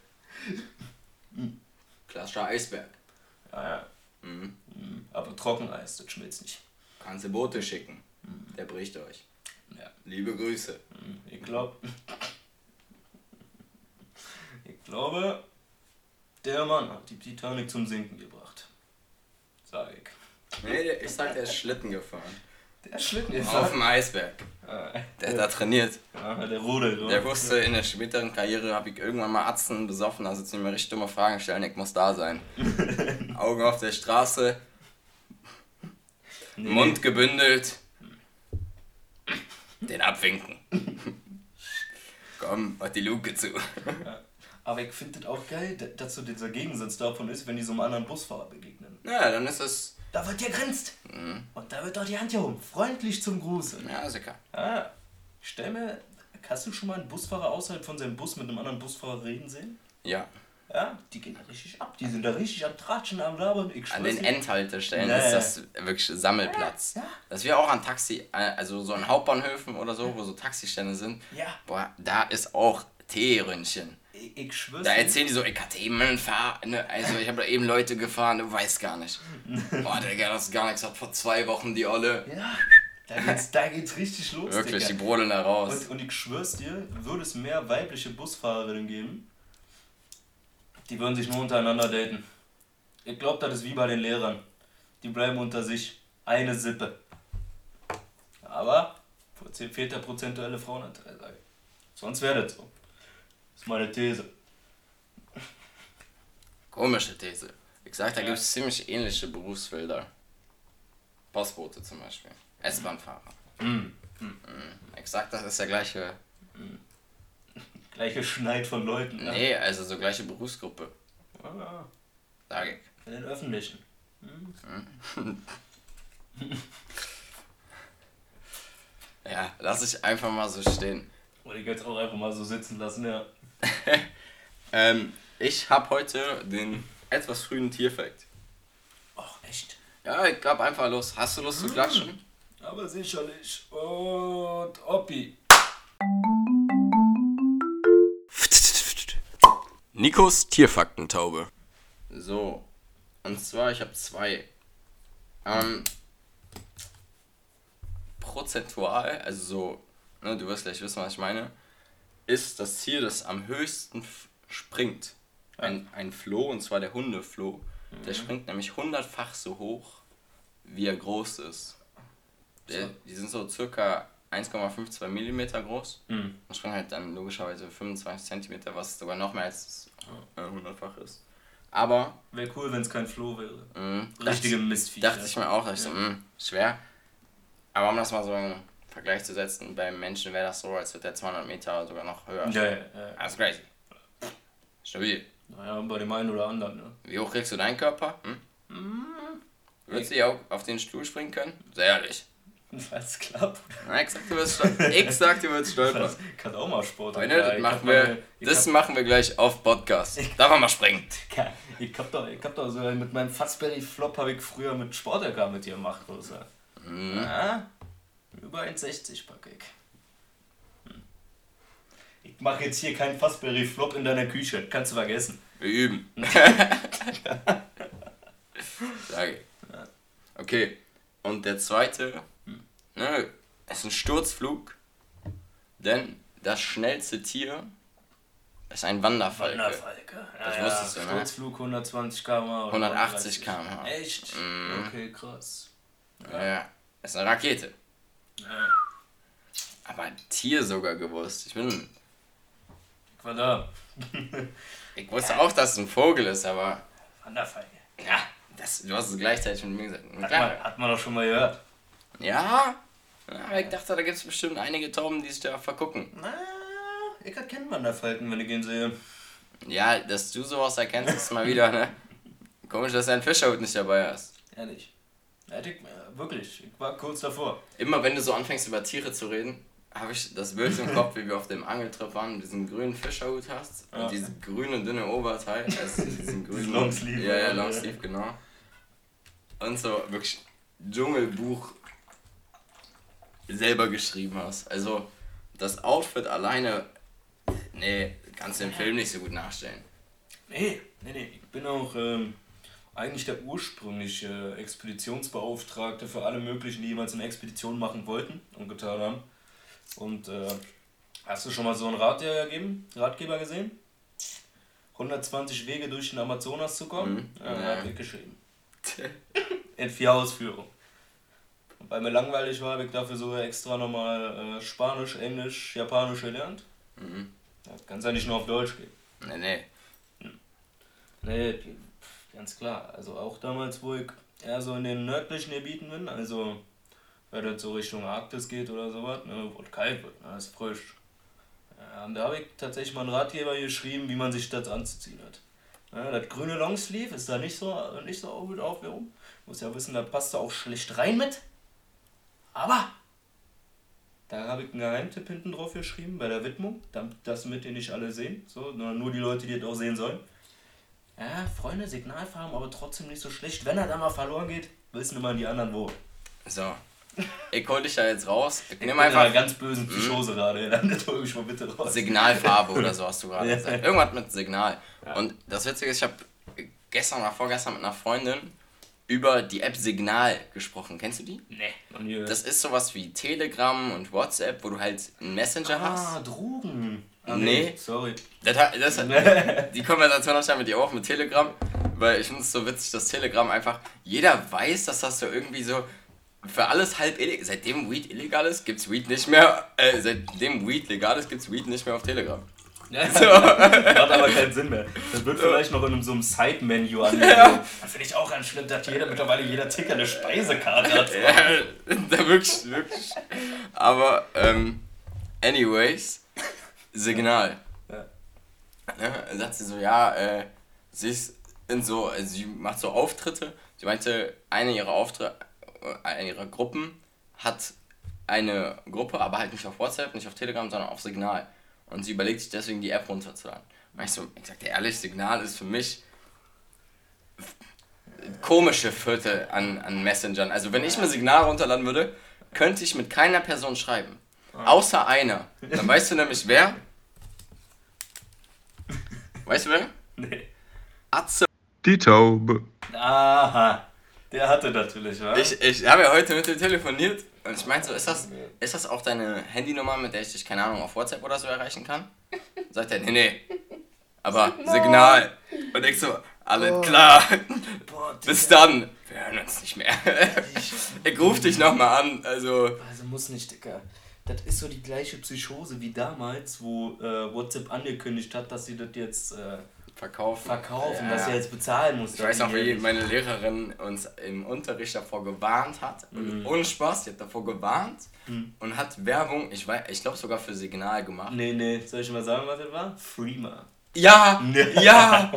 Klassischer Eisberg. Ja, ja. Mhm. Mhm. Aber Trockeneis, das schmilzt nicht. Kannst du Boote schicken. Der bricht euch. Ja. Liebe Grüße. Ich glaube, ich glaube, der Mann hat die Titanic zum Sinken gebracht. Sag ich. Nee, der, ich sag, der ist Schlitten gefahren. Der Schlitten Auf gefahren. dem Eisberg. Ah, Der hat da trainiert. ja, der Rudel. oder? Der wusste, in der späteren Karriere habe ich irgendwann mal Atzen besoffen, also zu mir richtig dumme Fragen stellen, ich muss da sein. Augen auf der Straße, Nee, Mund gebündelt, den abwinken. Komm, mach die Luke zu. Ja. Aber ich finde das auch geil, dass so dieser Gegensatz davon ist, wenn die so einem anderen Busfahrer begegnen. Ja, dann ist das... Da wird gegrinst. Mhm. Und da wird doch die Hand gehoben. Freundlich zum Gruße. Ja, sicher. Ah, stell mir, hast du schon mal einen Busfahrer außerhalb von seinem Bus mit einem anderen Busfahrer reden sehen? Ja, Ja, die gehen da richtig ab. Die sind da richtig am Tratschen, am Labern. Ich an schwör's den dir. Endhaltestellen Nee. ist das wirklich Sammelplatz. Ja, ja. Das wäre auch an Taxi, äh, also so an Hauptbahnhöfen oder so, wo so Taxistände sind. Ja, Boah, da ist auch Teeründchen. ich, ich schwör's Da dir. erzählen die so, ich hatte eben einen Fahr... Ne, also ich habe da eben Leute gefahren, du weißt gar nicht. Boah, Digga, das ist gar nichts. Hat vor zwei Wochen die Olle. Ja, da geht's, da geht's richtig los, Wirklich, die Digga. brodeln da raus. Und, und ich schwör's dir, würde es mehr weibliche Busfahrerinnen geben, die würden sich nur untereinander daten. Ich glaube, das ist wie bei den Lehrern. Die bleiben unter sich. Eine Sippe. Aber fehlt der prozentuelle Frauenanteil, sag ich. Sonst wäre das so. Das ist meine These. Komische These. Ich sag, da Ja. gibt es ziemlich ähnliche Berufsfelder. Postbote zum Beispiel. S-Bahn-Fahrer. Mhm. Mhm. Ich sag, das ist der gleiche... Gleiche Schneid von Leuten. Ne? Nee, also so gleiche Berufsgruppe. Ah, Sag ich. in den Öffentlichen. Ja, lass ich einfach mal so stehen. Wollte ich jetzt auch einfach mal so sitzen lassen, ja. Ähm, ich habe heute den etwas frühen Tierfact. Ach, echt? Ja, ich hab einfach Lust. Hast du Lust zu klatschen? Aber sicherlich. Und Oppi. Nikos Tierfaktentaube. So. Und zwar, ich habe zwei. Ähm, prozentual, also so, ne, du wirst gleich wissen, was ich meine, ist das Tier, das am höchsten f- springt. Ein, ein Floh, und zwar der Hundefloh. Mhm. Der springt nämlich hundertfach so hoch, wie er groß ist. Der, die sind so circa eins Komma zweiundfünfzig Millimeter groß. Mhm. Und springen halt dann logischerweise fünfundzwanzig Zentimeter, was sogar noch mehr als äh, hundertfach ist. Aber... Wäre cool, wenn es kein Floh wäre. Mh, Richtige Mistviecher. Dachte ich mir auch, dachte ich ja. so, mh, schwer. Aber um das mal so in Vergleich zu setzen, beim Menschen wäre das so, als würde der zweihundert Meter sogar noch höher. Ja, ja, ja. Also crazy. Stabil. Naja, bei dem einen oder anderen, ne? Wie hoch kriegst du deinen Körper? Hm? Mm. Würdest du auch auf den Stuhl springen können? Sehr ehrlich. Falls klappt. Na, ich sag, du wirst stolpern. Ich sag, du wirst stolpern. Ich kann auch mal Sport. Freunde, das, machen wir, das hab, machen wir gleich auf Podcast. Ich, Darf man mal springen? Ich hab doch, ich hab doch so mit meinem Fastberry-Flop habe ich früher mit Sport-L K mit dir gemacht. Also. Mhm. Ja, über eins Komma sechzig packe ich. Hm. Ich mache jetzt hier keinen Fastberry-Flop in deiner Küche. Kannst du vergessen. Wir üben. Sag ich. Okay. Und der zweite, ne, ist ein Sturzflug, denn das schnellste Tier ist ein Wanderfalke. Wanderfalke, ja, das ja, wusstest du, ne? Sturzflug hundertzwanzig Kilometer pro Stunde. hundertachtzig Kilometer pro Stunde. Echt? Mm. Okay, krass. Ja, ja, ist eine Rakete. Ja. Aber ein Tier sogar gewusst. Ich bin... Ich war da. Ich wusste ja auch, dass es ein Vogel ist, aber... Wanderfalke. Ja. Das, du hast es gleichzeitig mit mir gesagt. Hat man, hat man doch schon mal gehört. Ja, aber ich dachte, da gibt es bestimmt einige Tauben, die sich da vergucken. Na, ich erkenne Wanderfalken, wenn ich ihn sehe. Ja, dass du sowas erkennst, ist mal wieder, ne? Komisch, dass du einen Fischerhut nicht dabei hast. Ehrlich. Ja, ich, wirklich, ich war kurz davor. Immer wenn du so anfängst über Tiere zu reden, habe ich das Bild im Kopf, wie wir auf dem Angeltrip waren und diesen grünen Fischerhut hast und ja. dieses grüne, dünne Oberteil, also diesen grünen... Longsleeve. Ja, ja, Longsleeve, genau. Und so wirklich Dschungelbuch selber geschrieben hast. Also das Outfit alleine, nee, kannst du im Film nicht so gut nachstellen. Nee, nee, nee. Ich bin auch ähm, eigentlich der ursprüngliche Expeditionsbeauftragte für alle möglichen, die jemals eine Expedition machen wollten und getan haben. Und äh, hast du schon mal so einen Ratgeber, gegeben, Ratgeber gesehen? hundertzwanzig Wege durch den Amazonas zu kommen? Mhm. Ja, ja. Hat ich geschrieben. In vier Ausführungen. Und weil mir langweilig war, habe ich dafür sogar extra nochmal äh, Spanisch, Englisch, Japanisch gelernt. Mhm. Das kann es ja nicht nur auf Deutsch gehen. Nee, nee. Hm. Nee, ganz klar. Also auch damals, wo ich eher so in den nördlichen Gebieten bin, also wenn das so Richtung Arktis geht oder sowas, ne, wo es kalt wird, ne, ist frisch. Ja, und da habe ich tatsächlich mal einen Ratgeber geschrieben, wie man sich das anzuziehen hat. Ja, das grüne Longsleeve ist da nicht so, nicht so gut aufgehoben. Muss ja wissen, da passt da auch schlecht rein mit. Aber da habe ich einen Geheimtipp hinten drauf geschrieben bei der Widmung, damit das mit ihr nicht alle sehen, so, nur die Leute, die das auch sehen sollen. Ja, Freunde, Signalfarben, aber trotzdem nicht so schlecht. Wenn er da mal verloren geht, wissen immer die anderen wo. So, ich hol dich da jetzt raus. Ich, ich nehme einfach einer ganz bösen Psychose gerade, dann hol mich mal bitte raus. Signalfarbe oder so hast du gerade gesagt. Irgendwas mit Signal. Ja. Und das Witzige ist, ich habe gestern oder vorgestern mit einer Freundin über die App Signal gesprochen. Kennst du die? Nee, noch nie. Das ist sowas wie Telegram und WhatsApp, wo du halt einen Messenger ah, hast. Ah, Drogen. Ah, nee. Sorry. Das, das, die Konversation habe ich mit dir auch mit Telegram, weil ich finde es so witzig, dass Telegram einfach, jeder weiß, dass das so irgendwie so für alles halb illegal, seitdem Weed illegal ist, gibt's Weed nicht mehr, äh, seitdem Weed legal ist, gibt's Weed nicht mehr auf Telegram. Ja, so. Hat aber keinen Sinn mehr. Das wird vielleicht noch in so einem Side-Menu angegeben. Ja. Das finde ich auch ganz schlimm, dass jeder, mittlerweile jeder Ticker eine Speisekarte hat. Ja, da wirklich, wirklich. Aber, ähm, anyways, Signal. Ja. Ja, sagt sie so, ja, äh, sie ist in so, also sie macht so Auftritte. Sie meinte, eine ihrer Auftritte, eine ihrer Gruppen hat eine Gruppe, aber halt nicht auf WhatsApp, nicht auf Telegram, sondern auf Signal. Und sie überlegt sich deswegen, die App runterzuladen. Und ich so, ich sagte ehrlich, Signal ist für mich komische Viertel an, an Messengern. Also wenn ich mir Signal runterladen würde, könnte ich mit keiner Person schreiben. Außer einer. Dann weißt du nämlich wer? Weißt du wer? Nee. Atze. Die Taube. Aha. Der hatte natürlich, wa? Ich, ich habe ja heute mit ihm telefoniert und ich meinte so, ist das, ist das auch deine Handynummer, mit der ich dich, keine Ahnung, auf WhatsApp oder so erreichen kann? Sagt er, nee, nee. Aber Signal. Und ich so, alles oh. klar. Boah, bis dann. Wir hören uns nicht mehr. Ich ruf dich nochmal an, also... Also muss nicht, Dicker. Das ist so die gleiche Psychose wie damals, wo äh, WhatsApp angekündigt hat, dass sie das jetzt äh, verkaufen, verkaufen ja. dass sie jetzt bezahlen muss. Ich weiß noch, wie meine Lehrerin uns im Unterricht davor gewarnt hat. Mhm. Ohne Spaß, sie hat davor gewarnt mhm. und hat Werbung, ich weiß, ich glaube sogar für Signal gemacht. Nee, nee, soll ich mal sagen, was das war? Freema. Ja, ja,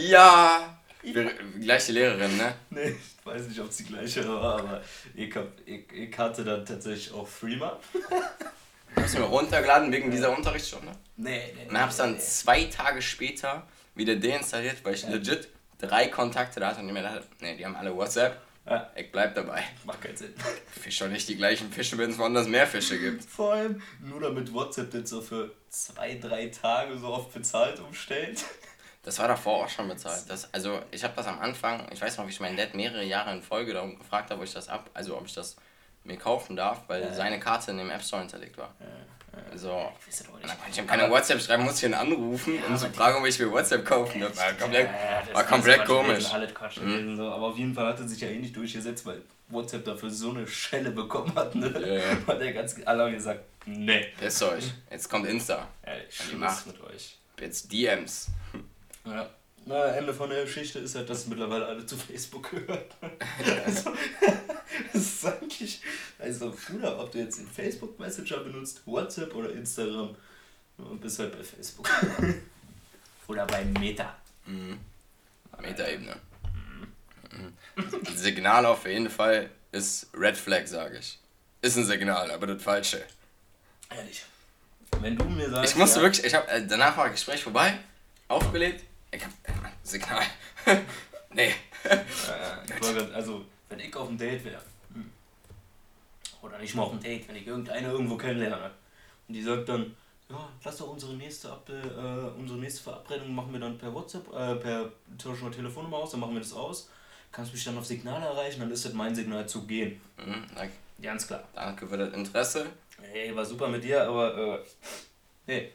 ja. Wir, gleiche Lehrerin, ne? Nee, ich weiß nicht, ob es die gleiche war, aber ich, hab, ich, ich hatte dann tatsächlich auch Freema. Hast du mir runtergeladen wegen dieser Unterrichtsstunde? Nee, nee. Und hab's dann nee. zwei Tage später wieder deinstalliert, weil ich ja. legit drei Kontakte da hatte und die mir dachte, nee, die haben alle WhatsApp. Ja. Ich bleib dabei. Macht keinen Sinn. Fisch doch nicht die gleichen Fische, wenn es woanders mehr Fische gibt. Vor allem nur damit WhatsApp jetzt so für zwei, drei Tage so oft bezahlt umstellt. Das war davor auch schon bezahlt. Das, also ich habe das am Anfang, ich weiß noch, wie ich meinen Dad mehrere Jahre in Folge darum gefragt habe, ob ich das ab, also ob ich das mir kaufen darf, weil ja. seine Karte in dem App Store hinterlegt war. Ja. Ja. Also, und dann konnte ich ihm keine WhatsApp schreiben, musste ihn anrufen, ja, um zu fragen, ob ich mir WhatsApp kaufen darf. War komplett, ja, das war komplett komisch. Mhm. So, aber auf jeden Fall hat er sich ja eh nicht durchgesetzt, weil WhatsApp dafür so eine Schelle bekommen hat. Ne? Ja. Hat er ganz alle gesagt, nee. Pisst euch, jetzt kommt Insta. Ja, ich mach's mit euch. Jetzt D Ms. Ja. Na, Ende von der Geschichte ist halt, dass mittlerweile alle zu Facebook gehören. Also, das ist eigentlich, also früher, ob du jetzt den Facebook Messenger benutzt, WhatsApp oder Instagram, und bist halt bei Facebook. Oder bei Meta. Mhm. Meta-Ebene. Mhm. Signal auf jeden Fall ist Red Flag, sage ich. Ist ein Signal, aber das Falsche. Ehrlich. Wenn du mir sagst... Ich musste ja, wirklich, ich hab, äh, danach war das Gespräch vorbei, aufgelegt, ich hab, äh, Signal. Nee. Ja, ja, also, wenn ich auf dem Date wäre, oder nicht mal auf dem Date, wenn ich irgendeine irgendwo kennenlerne, und die sagt dann, ja, lass doch unsere nächste, Ab- äh, unsere nächste Verabredung machen wir dann per WhatsApp, äh, per tauschen wir Telefonnummer aus, dann machen wir das aus, kannst mich dann auf Signal erreichen, dann ist das mein Signal zu gehen. Mhm, danke. Ganz klar. Danke für das Interesse. Hey, war super mit dir, aber, äh, nee.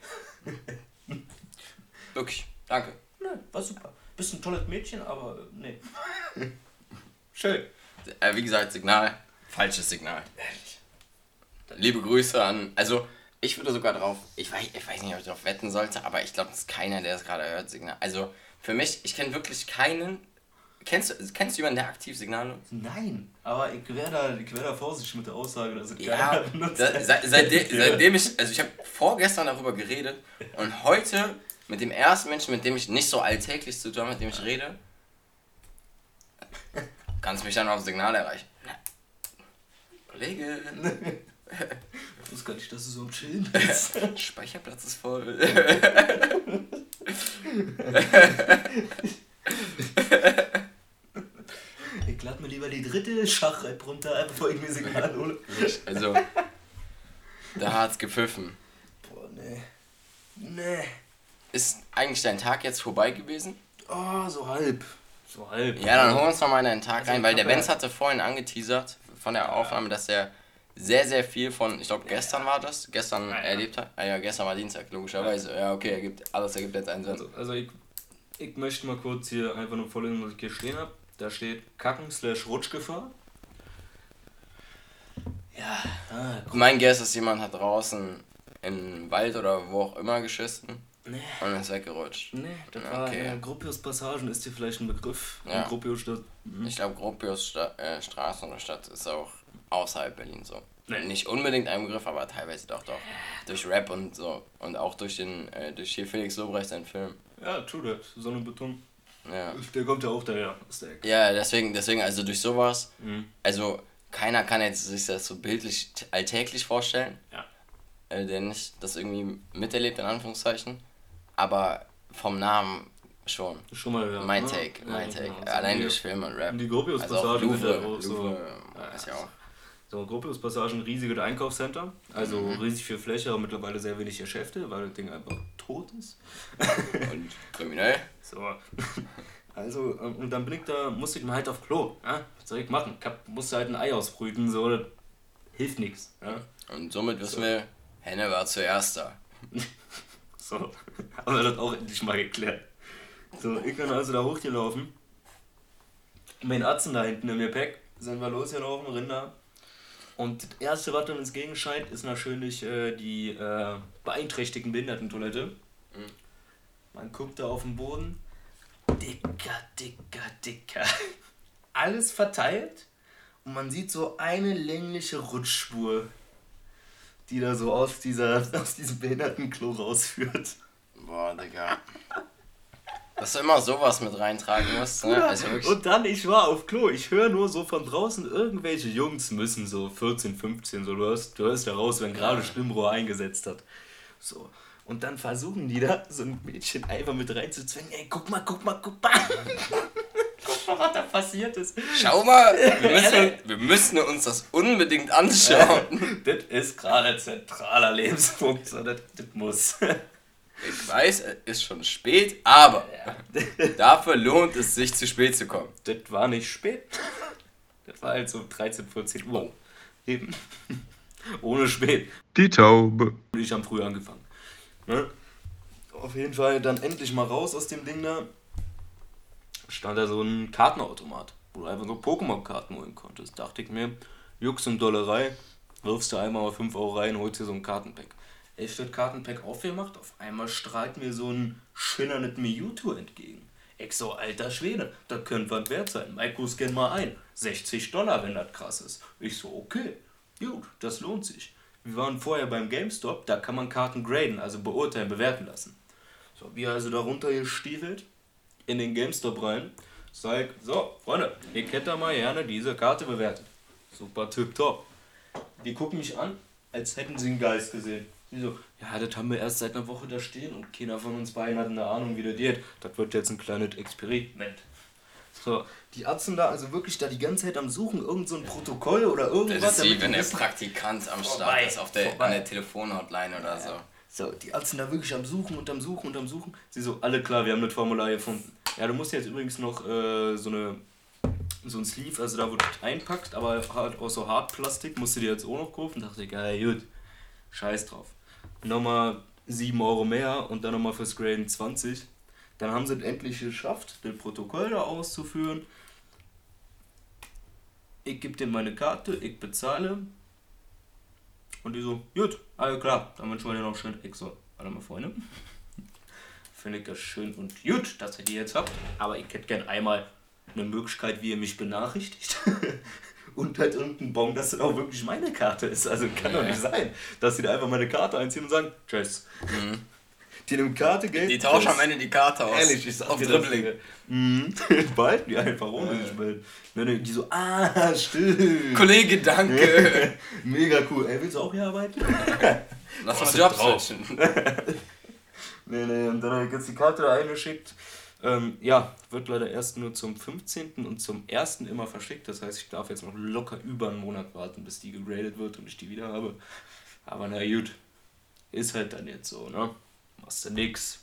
Wirklich, danke. Nee, war super. Bist ein tolles Mädchen, aber, äh, nee. Schön. Äh, wie gesagt, Signal, falsches Signal. Ehrlich. Liebe Grüße an, also, ich würde sogar drauf, ich weiß, ich weiß nicht, ob ich darauf wetten sollte, aber ich glaube, es ist keiner, der es gerade hört, Signal. Also, für mich, ich kenne wirklich keinen, kennst du, kennst du jemanden, der aktiv Signal nutzt? Nein, aber ich wäre da, ich wär da vorsichtig mit der Aussage, dass es ja, keiner benutzt. Da, seit, seitdem, seitdem ich, also ich habe vorgestern darüber geredet und heute mit dem ersten Menschen, mit dem ich nicht so alltäglich zu tun habe, mit dem ich rede, kannst du mich dann auf Signal erreichen. Kollege. Ich wusste gar nicht, dass du so am Chillen bist. Speicherplatz ist voll. Ich lade mir lieber die dritte Schach-App runter, bevor ich mir Signal hole. Also, da hat's gepfiffen. Boah, nee. Nee. Ist eigentlich dein Tag jetzt vorbei gewesen? Oh, so halb. So halb. Ja, dann holen wir uns nochmal in deinen Tag also rein, weil der Benz hatte vorhin angeteasert von der Aufnahme, dass er sehr, sehr viel von, ich glaube gestern war das, gestern ja, ja. erlebt hat. Ah ja, gestern war Dienstag, logischerweise. Ja, okay, ergibt, alles ergibt jetzt einen Sinn. Also, also ich, ich möchte mal kurz hier einfach nur vorlesen, was ich hier stehen habe. Da steht Kacken slash Rutschgefahr. Ja, ah, cool. Mein Guess ist, jemand hat draußen im Wald oder wo auch immer geschissen. Nee. Und ist weggerutscht. Nee, das war okay. Ja, Gropius-Passagen ist hier vielleicht ein Begriff. Ja. Gropius-Stadt. Mhm. Ich glaube, Gropius-Straße oder Stadt ist auch außerhalb Berlin so. Nee. Nicht unbedingt ein Begriff, aber teilweise doch doch. Durch Rap und so. Und auch durch den äh, durch hier Felix Lobrecht seinen Film. Ja, True That. Sonnenbeton. Ja. Der kommt ja auch daher. Aus der Ecke. Ja, deswegen, deswegen, also durch sowas, mhm. also keiner kann jetzt sich das so bildlich alltäglich vorstellen. Ja. Äh, der nicht das irgendwie miterlebt, in Anführungszeichen. Aber vom Namen Schon. Schon mal gehört. Mein ne? Take, mein ja, Take. genau. Allein die, durch Film und Rap. Die Also auch Gropius-Passagen Louvre, sind halt auch so. Louvre, weiß ich auch. So, Gropius-Passagen, riesiges Einkaufscenter. Also Mhm. riesig viel Fläche, aber mittlerweile sehr wenig Geschäfte, weil das Ding einfach tot ist. Und kriminell. So. Also, ähm, und dann bin ich da, musste ich mal halt auf Klo. Ja? Was soll ich machen? Ich hab, musste halt ein Ei ausbrüten, so, das hilft nichts. Ja? Und somit wissen So. wir, Henne war zuerst da. So, haben wir das auch endlich mal geklärt. So, ich bin also da hochgelaufen. Mein Atzen da hinten im Gepäck, sind wir losgelaufen, Rinder. Und das erste, was uns entgegenscheint, ist natürlich äh, die äh, beeinträchtigten Behindertentoilette. Mhm. Man guckt da auf den Boden. Dicker, dicker, dicker. Alles verteilt. Und man sieht so eine längliche Rutschspur, die da so aus, dieser, aus diesem Behindertenklo rausführt. Boah, Digga. Dass du immer sowas mit reintragen musst, ne? Also wirklich. Und dann, ich war auf Klo, ich höre nur so von draußen, irgendwelche Jungs müssen so vierzehn, fünfzehn, so, du hörst, du hörst da raus, wenn gerade Stimmrohr eingesetzt hat. So. Und dann versuchen die da so ein Mädchen einfach mit reinzuzwängen, ey, guck mal, guck mal, guck mal. Guck mal, was da passiert ist. Schau mal, wir müssen, wir müssen uns das unbedingt anschauen. Das ist gerade ein zentraler Lebenspunkt, so, das, das muss. Ich weiß, es ist schon spät, aber Ja. dafür lohnt es sich, zu spät zu kommen. Das war nicht spät. Das war halt so dreizehn, vierzehn Uhr. Eben. Ohne spät. Die Taube. Ich habe früh angefangen. Ne? Auf jeden Fall dann endlich mal raus aus dem Ding da. Stand da so ein Kartenautomat, wo du einfach so Pokémon-Karten holen konntest. Dachte ich mir, Jux und Dollerei, wirfst du einmal mal fünf Euro rein, holst dir so ein Kartenpack. Ich das Kartenpack aufgemacht, auf einmal strahlt mir so ein schillerndes Mewtwo entgegen. Ich so, alter Schwede, das könnte was wert sein. Maiko, scan mal ein. sechzig Dollar, wenn das krass ist. Ich so, okay, gut, das lohnt sich. Wir waren vorher beim GameStop, da kann man Karten graden, also beurteilen, bewerten lassen. So, wir also da runtergestiefelt, in den GameStop rein. Sag, so, Freunde, ich hätte da mal gerne diese Karte bewertet. Super, tipptopp. Die gucken mich an, als hätten sie einen Geist gesehen. Die so, ja, das haben wir erst seit einer Woche da stehen und keiner von uns beiden hat eine Ahnung, wie das geht. Das wird jetzt ein kleines Experiment. So, die Atzen da, also wirklich da die ganze Zeit am Suchen, irgend so ein Protokoll oder irgendwas. Das ist wie damit wenn die der wissen- Praktikant am Start Vorbei, ist, auf der, vorbei. an der Telefonhotline oder so. So, die Atzen da wirklich am Suchen und am Suchen und am Suchen. Sie so, alle klar, wir haben das Formular gefunden. Ja, du musst jetzt übrigens noch äh, so eine so ein Sleeve, also da wo du das einpackst, aber halt auch so Hartplastik, musst du dir jetzt auch noch kaufen. Dachte ich, ja gut, scheiß drauf. Nochmal sieben Euro mehr und dann nochmal fürs Graden zwanzig. Dann haben sie es endlich geschafft, das Protokoll da auszuführen. Ich gebe dir meine Karte, ich bezahle. Und die so, gut, alles klar, dann wünschen wir dir noch schön. Ich so, warte mal, Freunde. Finde ich das schön und gut, dass ihr die jetzt habt. Aber ich hätte gern einmal eine Möglichkeit, wie ihr mich benachrichtigt. Und halt irgendein Bon, dass das auch wirklich meine Karte ist. Also kann doch nicht sein, dass sie da einfach meine Karte einziehen und sagen, tschüss. Mhm. Die nehmen Karte, Geld. Die tauschen tschüss. am Ende die Karte aus. Ehrlich, ich sag auf dir das, Dribbling. Digga. Mhm. Behalten die einfach ohne Ja. sich melden. Wenn die so, ah, stimmt. Kollege, danke. Mega cool. Ey, willst du auch hier arbeiten? Lass Was mal Job drauf? switchen. Nee, nee, und dann habe ich jetzt die Karte da eingeschickt. Ähm, ja, wird leider erst nur zum fünfzehnten und zum ersten immer verschickt. Das heißt, ich darf jetzt noch locker über einen Monat warten, bis die gegradet wird und ich die wieder habe. Aber na gut, ist halt dann jetzt so, ne? Machst du nix.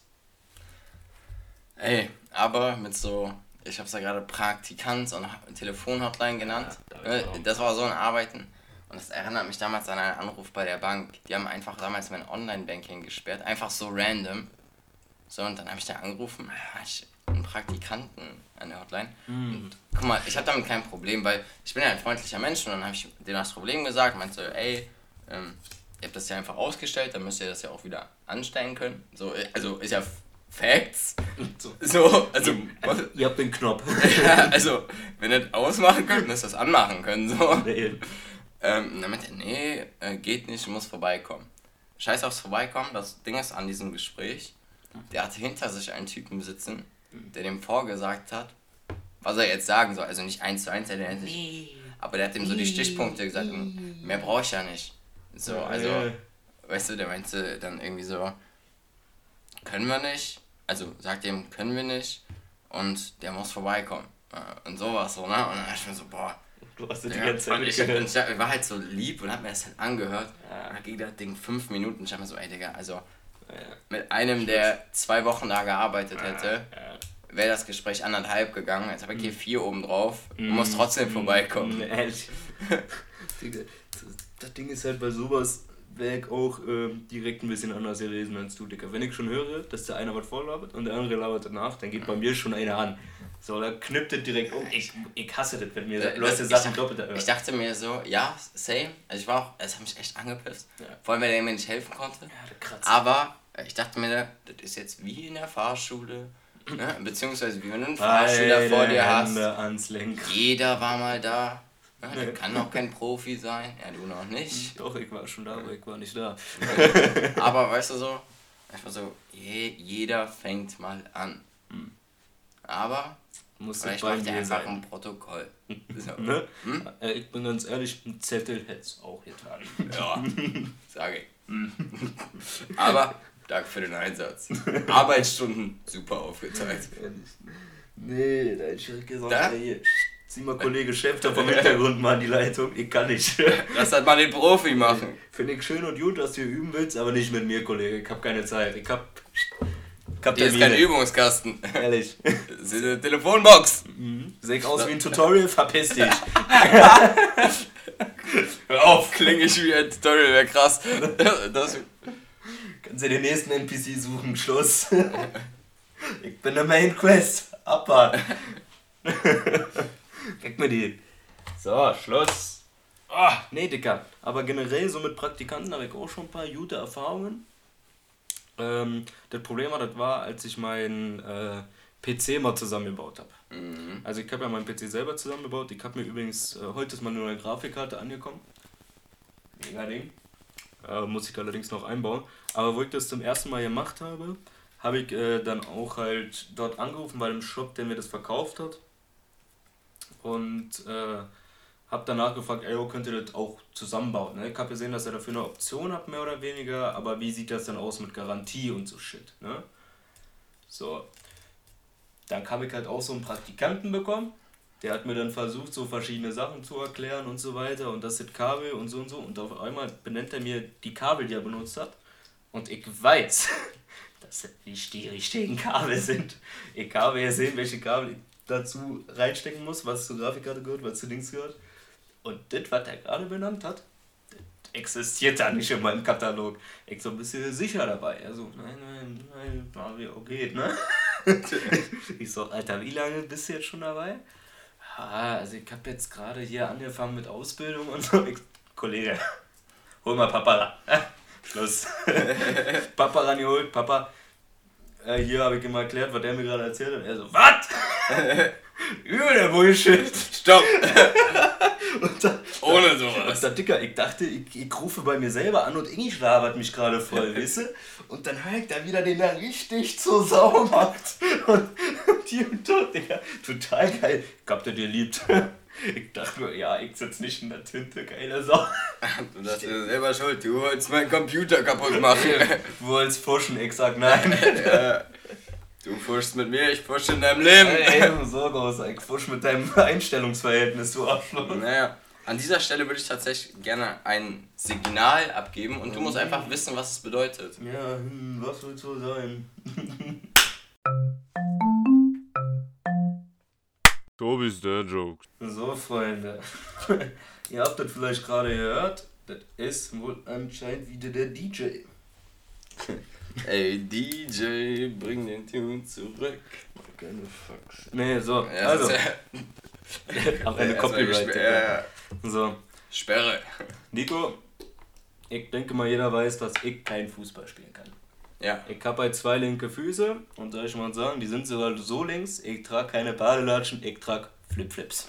Ey, aber mit so, ich hab's ja gerade Praktikant und Telefonhotline genannt. Ja, Äh, genau. Das war so ein Arbeiten. Und das erinnert mich damals an einen Anruf bei der Bank. Die haben einfach damals mein Online-Banking gesperrt. Einfach so random. So, und dann habe ich da angerufen. Ja, ich einen Praktikanten an der Hotline. Und guck mal, ich habe damit kein Problem, weil ich bin ja ein freundlicher Mensch. Und dann habe ich denen das Problem gesagt. Meinte so, ey, ähm, ihr habt das ja einfach ausgestellt. Dann müsst ihr das ja auch wieder anstellen können. So, also ist ja Facts. So. So, also, Also, ihr habt den Knopf. ja, also, wenn ihr das ausmachen könnt, müsst ihr das anmachen können, so. Nee. Ähm, und dann meinte er, nee, äh, geht nicht, muss vorbeikommen. Scheiß aufs Vorbeikommen, das Ding ist an diesem Gespräch, der hatte hinter sich einen Typen sitzen, der dem vorgesagt hat, was er jetzt sagen soll, also nicht eins zu eins, der hätte nicht, aber der hat ihm so die Stichpunkte gesagt, und mehr brauche ich ja nicht. So, also, weißt du, der meinte dann irgendwie so, können wir nicht, also sagt dem, können wir nicht und der muss vorbeikommen. Und sowas so, ne? Und dann dachte ich mir so, boah. Du hast ja die Ja, ganze Zeit und ich, mitgehört. und ich, ich war halt so lieb und hab mir das halt angehört. Ja. Und dann ging das Ding fünf Minuten. Ich hab mir so, ey Digga, also Ja. mit einem, der zwei Wochen da gearbeitet hätte, Ja. wäre das Gespräch anderthalb gegangen. Jetzt habe ich hier vier oben drauf und Mm. muss trotzdem vorbeikommen. Mm, ehrlich. Digga, das, das Ding ist halt bei sowas, wäre ich auch ähm, direkt ein bisschen anders gewesen als du, Digga. Wenn ich schon höre, dass der eine was vorlabert und der andere labert danach, dann geht bei mir schon einer an. So, da knippt das direkt um. Ich, ich hasse das, wenn mir Das- Leute ich Sachen dacht- doppelt erhören. Ich dachte mir so, ja, same. Also ich war auch, es hat mich echt angepisst. Ja. Vor allem, weil der mir nicht helfen konnte. Ja, der kratzt. Aber ich dachte mir, das ist jetzt wie in der Fahrschule. Ne? Beziehungsweise wie wenn du einen Fahrschüler vor dir hast. Hände ans Lenkrad. Jeder war mal da. Ne? Der kann noch kein Profi sein. Ja, du noch nicht. Doch, ich war schon da, aber ich war nicht da. Aber weißt du so, ich war so, je, jeder fängt mal an. Aber Muss vielleicht bei macht er mir einfach sein. ein Protokoll. So. Ne? Hm? Äh, Ich bin ganz ehrlich, ein Zettel hätte es auch getan. Ja, sage ich. Aber danke für den Einsatz. Arbeitsstunden super aufgeteilt. Nee, da hätte ich direkt gesagt, Da? ey, zieh mal Kollege Schäfter vom Hintergrund mal an die Leitung, ich kann nicht. Lass halt mal den Profi machen. Finde ich schön und gut, dass du üben willst, aber nicht mit mir, Kollege, ich hab keine Zeit. Ich hab... Ich hab Hier ist kein Termine. Übungskasten. Ehrlich. Das ist eine Telefonbox. Sehe ich aus wie ein Tutorial? Verpiss dich. Hör auf, klinge ich wie ein Tutorial, wäre krass. Das, Kannst du den nächsten N P C suchen, Schluss. Ich bin der Main Quest. Abfahrt. Gib mir die. So, Schluss. Ah, nee, Dicker. Aber generell so mit Praktikanten habe ich auch schon ein paar gute Erfahrungen. Ähm, das Problem war, das war, als ich meinen äh, P C mal zusammengebaut habe. mhm. Also ich habe ja meinen P C selber zusammengebaut. Ich habe mir übrigens, äh, heute ist mal nur eine Grafikkarte angekommen. Mega Ding. Äh, muss ich allerdings noch einbauen. Aber wo ich das zum ersten Mal gemacht habe, habe ich äh, dann auch halt dort angerufen bei dem Shop, der mir das verkauft hat. Und äh, habe danach gefragt, ey, könnt ihr das auch zusammenbauen? Ne? Ich habe gesehen, dass er dafür eine Option hat, mehr oder weniger. Aber wie sieht das dann aus mit Garantie und so Shit? Ne? So. Dann habe ich halt auch so einen Praktikanten bekommen. Der hat mir dann versucht, so verschiedene Sachen zu erklären und so weiter. Und das sind Kabel und so und so. Und auf einmal benennt er mir die Kabel, die er benutzt hat. Und ich weiß, dass das nicht die richtigen Kabel sind. Ich habe gesehen, welche Kabel ich dazu reinstecken muss, was zur Grafikkarte gehört, was zu Dings gehört. Und das, was er gerade benannt hat, das existiert da nicht in meinem Katalog. Ich so ein bisschen sicher dabei. Er so, nein, nein, nein, Mario, geht, ne? Ich so, Alter, wie lange bist du jetzt schon dabei? Ah, also ich habe jetzt gerade hier angefangen mit Ausbildung und so. Ich, Kollege, hol mal Papa ran. Schluss. Papa rangeholt, Papa, äh, hier habe ich ihm erklärt, was der mir gerade erzählt hat. Er so, was? Über der Bullshit. Stopp! Und dann, Ohne und sowas. dann, Dicker, ich dachte, ich, ich rufe bei mir selber an und Ingi labert mich gerade voll, weißt du? Und dann höre ich da wieder, den da richtig zur Sau macht. Und, und hier und dort, Digga, total geil. Ich hab der dir liebt. Ich dachte nur, ja, ich sitz nicht in der Tinte, geile Sau. Du bist ja selber schuld, du wolltest meinen Computer kaputt machen. Du wolltest pushen, ich sag nein. Ja. Du fuschst mit mir, ich fusche in deinem Leben. Ey, so groß, ich push mit deinem Einstellungsverhältnis, du Arschloch. Naja, an dieser Stelle würde ich tatsächlich gerne ein Signal abgeben und du musst einfach wissen, was es bedeutet. Ja, hm, was willst du sein? Tobis der Joke. So, Freunde, ihr habt das vielleicht gerade gehört, das ist wohl anscheinend wieder der D J. Ey, D J, bring den Tune zurück. Keine Fax. Nee, so, Ja, also, das ist am Ende ja, Copyright. erstmal Digga. gesperrt. So, Sperre. Nico, ich denke mal, jeder weiß, dass ich kein Fußball spielen kann. Ja. Ich habe halt zwei linke Füße und soll ich mal sagen, die sind sogar so links, ich trage keine Badelatschen, ich trage Flipflips.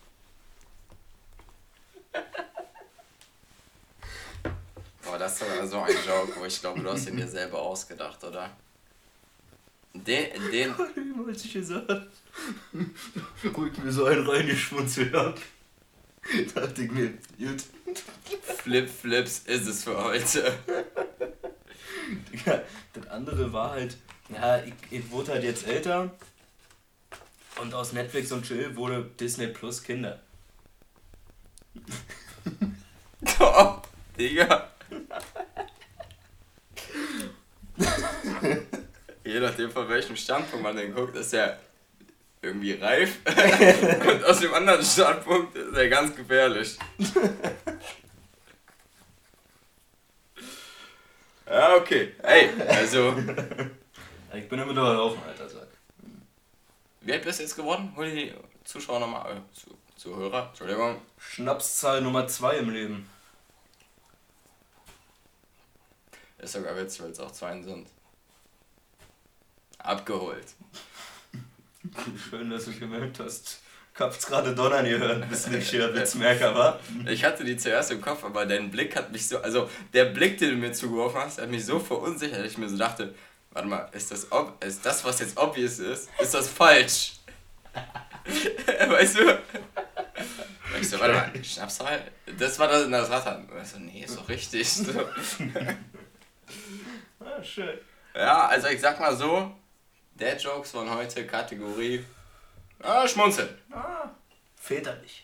Boah, das ist aber so ein Joke, wo ich glaube, du hast ihn dir selber ausgedacht, oder? Den, den, Wie wollte ich gesagt? Wo ich mir so einen reingeschmunzelt hab. Dachte ich mir, gut. Flip-Flips ist es für heute. Ja, das andere war halt, Ja, ich, ich wurde halt jetzt älter und aus Netflix und Chill wurde Disney Plus Kinder. Oh, Digga. Je nachdem, von welchem Standpunkt man den guckt, ist er irgendwie reif. Und aus dem anderen Standpunkt ist er ganz gefährlich. Ja, okay. Ey, also. Ich bin immer noch auf dem Alterssack. Wie alt bist du jetzt geworden? Hol die Zuschauer nochmal. Äh, zu, Zuhörer, Entschuldigung. Schnapszahl Nummer zwei im Leben. Ist sogar witzig, weil es auch zwei sind. Abgeholt. Schön, dass du gemerkt hast. Ich hab's gerade donnern gehört, bist nicht hier Witzmerker, wa? Ich hatte die zuerst im Kopf, aber dein Blick hat mich so, also der Blick, den du mir zugeworfen hast, hat mich so verunsichert, dass ich mir so dachte, warte mal, ist das, ob, ist das was jetzt obvious ist, ist das falsch? Weißt du? Ich so, warte mal, Schnapszahl? Das war das in das Rattern. Ich so, nee, ist doch richtig. So. Ah, schön. Ja, also ich sag mal so, Dad-Jokes von heute, Kategorie, ah, Schmunzeln. Ah, väterlich.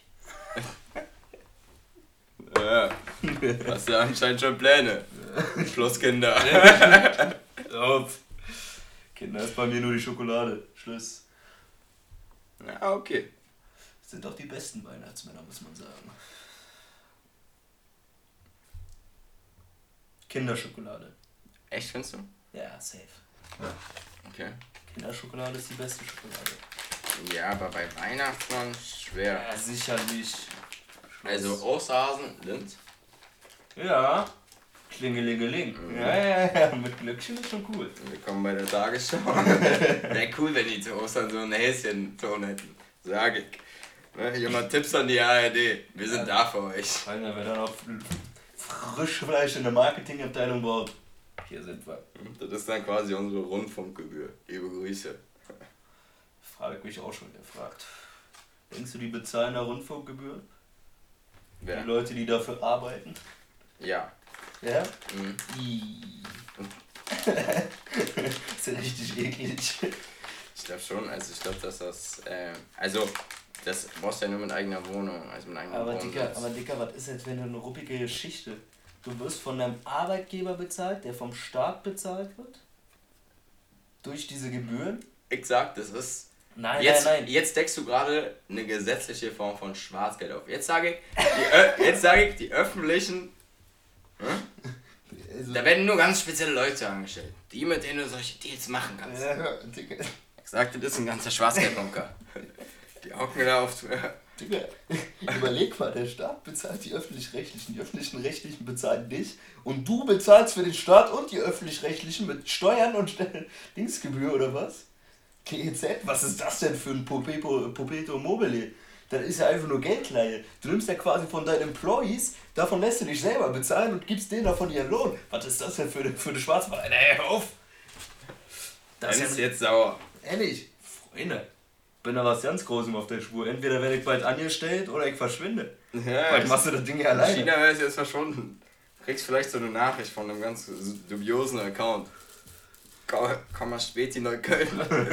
Ja, hast du anscheinend schon Pläne. Schluss, Kinder. Auf. Kinder ist bei mir nur die Schokolade. Schluss. Ja, okay. Sind doch die besten Weihnachtsmänner, muss man sagen. Kinderschokolade. Echt, findest du? Ja, safe. Okay. Kinderschokolade ist die beste Schokolade. Ja, aber bei Weihnachtsmann schwer. Ja, sicherlich. Also Osterhasen, Lind. Ja. Klingelingeling. Mhm. Ja, ja, ja, mit Glöckchen ist schon cool. Willkommen bei der Tagesschau. Wäre cool, wenn die zu Ostern so einen Häschen-Ton hätten. Sag ich. Ne, jemand Tipps an die A R D. Wir sind ja da für euch. Alter, wer dann auch Frischfleisch in der Marketingabteilung braucht. Hier sind wir. Das ist dann quasi unsere Rundfunkgebühr. Liebe Grüße. Frage ich mich auch schon gefragt. Denkst du, die bezahlen da Rundfunkgebühren? Wer? Die Leute, die dafür arbeiten? Ja. Ja? Mhm. Ist ja richtig eklig. Ich glaube schon, also ich glaube, dass das, äh, also, das brauchst du ja nur mit eigener Wohnung, also mit eigener Aber Wohnung. Dicker, aber Dicker, was ist jetzt, wenn du eine ruppige Geschichte? Du wirst von deinem Arbeitgeber bezahlt, der vom Staat bezahlt wird? Durch diese Gebühren? Ich sag, das ist... Nein, jetzt, nein, nein. Jetzt deckst du gerade eine gesetzliche Form von Schwarzgeld auf. Jetzt sage ich, die, Ö- jetzt sage ich, die öffentlichen... Hm? Also, Da werden nur ganz spezielle Leute angestellt, die mit denen du solche Deals machen kannst. ja, Dicker. Ich sagte, das ist ein ganzer Schwarzgeldbunker. Die hocken da auf... Digga, überleg mal, der Staat bezahlt die Öffentlich-Rechtlichen, die Öffentlich-Rechtlichen bezahlen dich und du bezahlst für den Staat und die Öffentlich-Rechtlichen mit Steuern und Dingsgebühr oder was? G E Z, was ist das denn für ein Popeto, Popeto Mobile? Das ist ja einfach nur Geldleihe. Du nimmst ja quasi von deinen Employees, davon lässt du dich selber bezahlen und gibst denen davon ihren Lohn. Was ist das denn für eine, für eine Schwarzwahl? Ey, hör auf! Das ist jetzt sauer. Ehrlich, Freunde. Bin da was ganz Großem auf der Spur. Entweder werde ich bald angestellt oder ich verschwinde. Ja, Bald machst du das Ding ja alleine. China wäre es jetzt verschwunden. Du kriegst vielleicht so eine Nachricht von einem ganz dubiosen Account. Komm, komm mal spät in Neukölln.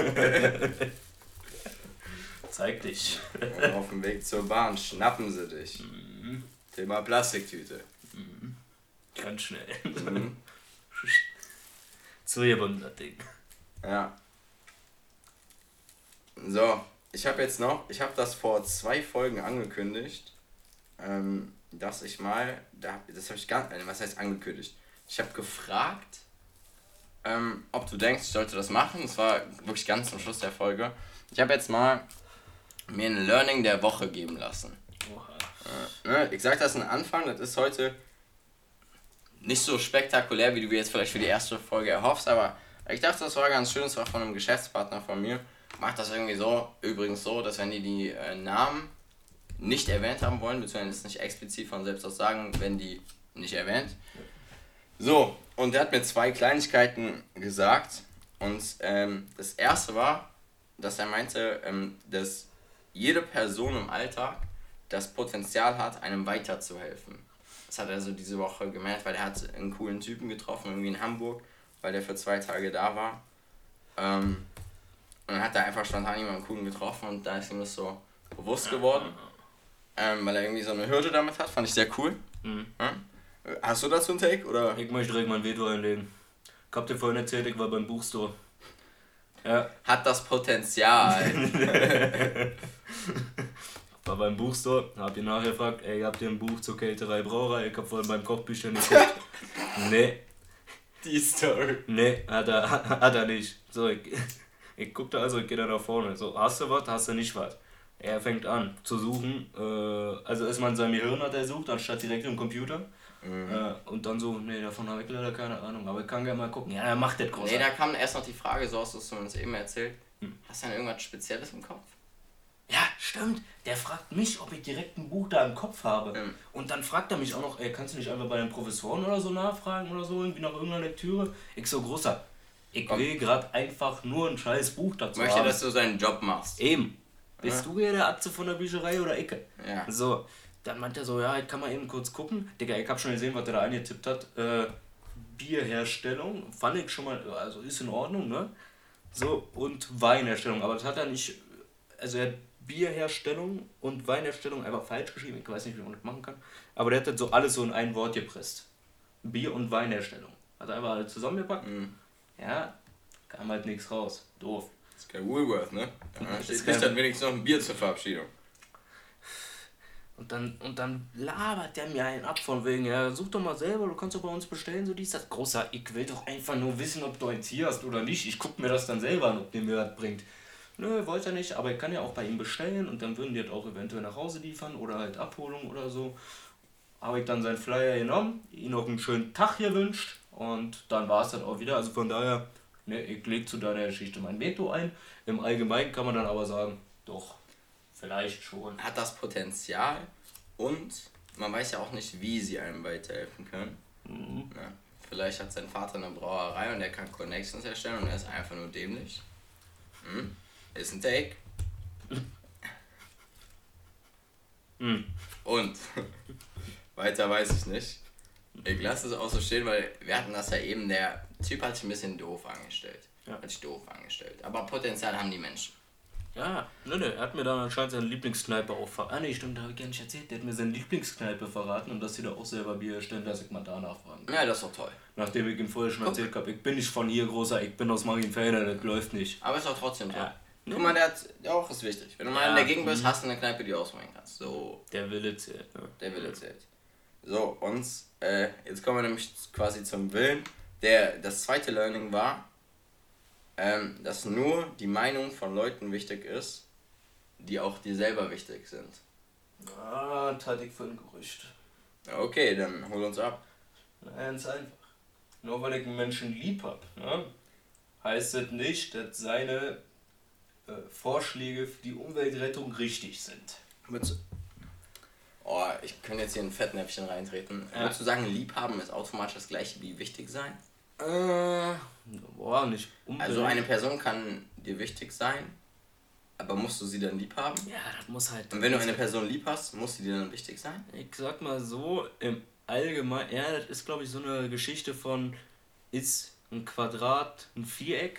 Zeig dich. Und auf dem Weg zur Bahn schnappen sie dich. Mhm. Thema Plastiktüte. Mhm. Ganz schnell. Mhm. Zugebunden, das Ding. Ja. So, ich habe jetzt noch, ich habe das vor zwei Folgen angekündigt, ähm, dass ich mal, da, das habe ich gar nicht, was heißt angekündigt? Ich habe gefragt, ähm, ob du denkst, ich sollte das machen. Das war wirklich ganz zum Schluss der Folge. Ich habe jetzt mal mir ein Learning der Woche geben lassen. Äh, ne, ich sag das am Anfang, das ist heute nicht so spektakulär, wie du jetzt vielleicht für die erste Folge erhoffst, aber ich dachte, das war ganz schön, es war von einem Geschäftspartner von mir. Macht das irgendwie so, übrigens so, dass wenn die die äh, Namen nicht erwähnt haben wollen, beziehungsweise es nicht explizit von selbst aus sagen, wenn die nicht erwähnt. So, und er hat mir zwei Kleinigkeiten gesagt und ähm, das erste war, dass er meinte, ähm, dass jede Person im Alltag das Potenzial hat, einem weiterzuhelfen. Das hat er so diese Woche gemerkt, weil er hat einen coolen Typen getroffen, irgendwie in Hamburg, weil der für zwei Tage da war. Ähm, und dann hat er einfach spontan jemanden coolen getroffen und da ist ihm das so bewusst geworden. Ähm, weil er irgendwie so eine Hürde damit hat, fand ich sehr cool. Mhm. Ja? Hast du dazu einen Take? Oder? Ich möchte direkt mein Veto einlegen. Ich hab dir vorhin erzählt, ich war beim Buchstore. Ja. Hat das Potenzial. War beim Buchstore, hab ihn nachher gefragt, ey, habt ihr ein Buch zur Kälterei Brauerei? Ich hab vorhin beim Kochbüchern geguckt. Nee. Die Story. Nee, hat er, hat er nicht. So, ich, ich guck da also, ich geh da nach vorne. So, hast du was, hast du nicht was? Er fängt an zu suchen, äh, also erstmal in seinem Gehirn hat er sucht, anstatt direkt im Computer. Mhm. Äh, und dann so, nee, davon habe ich leider keine Ahnung, aber ich kann gerne mal gucken. Ja, er macht das groß. Nee, da kam erst noch die Frage, so hast du es uns eben erzählt. Hm. Hast du denn irgendwas Spezielles im Kopf? Ja, stimmt. Der fragt mich, ob ich direkt ein Buch da im Kopf habe. Mhm. Und dann fragt er mich auch noch, ey, kannst du nicht einfach bei den Professoren oder so nachfragen oder so, irgendwie nach irgendeiner Lektüre? Ich so, großer, ich Komm. will gerade einfach nur ein scheiß Buch dazu Möchte, haben. dass du seinen Job machst. Eben. Bist ja. du hier der Atze von der Bücherei oder ich? Ja. So, dann meint er so, ja, ich kann mal eben kurz gucken. Digga, ich hab schon gesehen, was er da eingetippt hat. Äh, Bierherstellung, fand ich schon mal, also ist in Ordnung, ne? So, und Weinherstellung, aber das hat er nicht, also er hat Bierherstellung und Weinherstellung einfach falsch geschrieben, ich weiß nicht, wie man das machen kann, aber der hat das so alles so in ein Wort gepresst. Bier- und Weinherstellung. Hat er einfach alles zusammengepackt. Mhm. Ja, kam halt nichts raus. Doof. Das ist kein Woolworth, ne? Ja, steht nicht dann wenigstens noch ein Bier zur Verabschiedung. Und dann, und dann labert der mir einen ab von wegen, ja, such doch mal selber, du kannst doch bei uns bestellen, so dies, das. Großer, ich will doch einfach nur wissen, ob du eins hier hast oder nicht. Ich guck mir das dann selber an, ob der mir das bringt. Nö, wollte er nicht, aber ich kann ja auch bei ihm bestellen und dann würden die das auch eventuell nach Hause liefern oder halt Abholung oder so. Habe ich dann seinen Flyer genommen, ihm noch einen schönen Tag gewünscht und dann war es dann auch wieder. Also von daher, ne, ich leg zu deiner Geschichte mein Veto ein. Im Allgemeinen kann man dann aber sagen, doch. Vielleicht schon. Hat das Potenzial und man weiß ja auch nicht, wie sie einem weiterhelfen können. Mhm. Ja, vielleicht hat sein Vater eine Brauerei und er kann Connections erstellen und er ist einfach nur dämlich. Hm? Ist ein Take. Mhm. Und weiter weiß ich nicht. Ich lasse es auch so stehen, weil wir hatten das ja eben, der Typ hat sich ein bisschen doof angestellt. Ja. Hat sich doof angestellt. Aber Potenzial haben die Menschen. Ja, ne, ne, er hat mir dann anscheinend seine Lieblingskneipe auch verraten. Ah ne, stimmt, da habe ich gar nicht erzählt. Der hat mir seine Lieblingskneipe verraten und dass sie da auch selber Bier stellen, dass ich mal danach fragen kann. Ja, das ist doch toll. Nachdem ich ihm vorher schon Guck. erzählt habe, ich bin nicht von hier, großer, ich bin aus Marienfelder, das läuft nicht. Aber ist auch trotzdem toll. Ja. Guck mal, der hat, der auch ist wichtig. Wenn du mal ja, in der Gegend bist, hast du eine Kneipe, die du auswählen kannst. So. Der Wille zählt. Ne? Der Wille zählt. So, und äh, jetzt kommen wir nämlich quasi zum Willen. Der, das zweite Learning war, ähm, dass nur die Meinung von Leuten wichtig ist, die auch dir selber wichtig sind. Ah, das halte ich für ein Gerücht. Okay, dann hol uns ab. Na, ganz einfach. Nur weil ich einen Menschen lieb habe, ne, heißt das nicht, dass seine äh, Vorschläge für die Umweltrettung richtig sind. Würdest oh, ich könnte jetzt hier in ein Fettnäpfchen reintreten. Ja. Würdest du sagen, liebhaben ist automatisch das gleiche wie wichtig sein? Äh, boah, nicht unbedingt. Also eine Person kann dir wichtig sein, aber musst du sie dann lieb haben? Ja, das muss halt... Und wenn du eine Person lieb hast, muss sie dir dann wichtig sein? Ich sag mal so, im Allgemeinen, ja, das ist glaube ich so eine Geschichte von, ist ein Quadrat ein Viereck?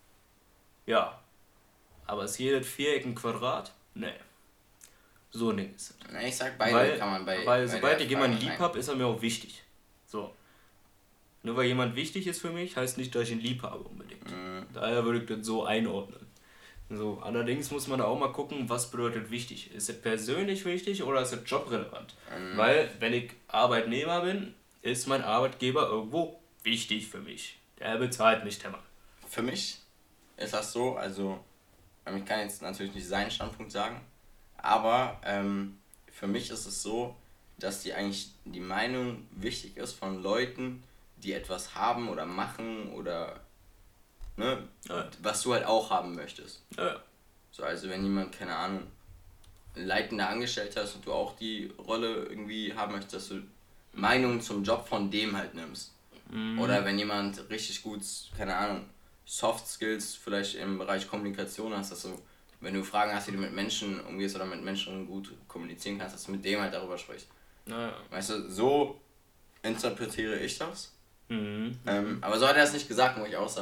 Ja. Aber ist jedes Viereck ein Quadrat? Nee. So ein Ding ist es. Na, ich sag, beide weil, kann man bei... Weil bei sobald ich jemanden lieb habe, ist er mir auch wichtig. So. Nur weil jemand wichtig ist für mich, heißt nicht, dass ich ihn lieb habe unbedingt. Mhm. Daher würde ich das so einordnen. So, allerdings muss man auch mal gucken, was bedeutet wichtig. Ist es persönlich wichtig oder ist es jobrelevant? Mhm. Weil, wenn ich Arbeitnehmer bin, ist mein Arbeitgeber irgendwo wichtig für mich. Der bezahlt mich, Temmer. Für mich ist das so, also, ich kann jetzt natürlich nicht seinen Standpunkt sagen, aber ähm, für mich ist es so, dass die eigentlich die Meinung wichtig ist von Leuten, die etwas haben oder machen oder... Ne? Ja. Was du halt auch haben möchtest. Ja. So, also wenn jemand, keine Ahnung, ein leitender Angestellter ist und du auch die Rolle irgendwie haben möchtest, dass du Meinungen zum Job von dem halt nimmst. Mhm. Oder wenn jemand richtig gut, keine Ahnung, Soft Skills vielleicht im Bereich Kommunikation hast, dass du, wenn du Fragen hast, wie du mit Menschen umgehst oder mit Menschen gut kommunizieren kannst, dass du mit dem halt darüber sprichst. Ja. Weißt du, so interpretiere ich das. Mhm. Ähm, aber so hat er es nicht gesagt, muss ich auch sagen.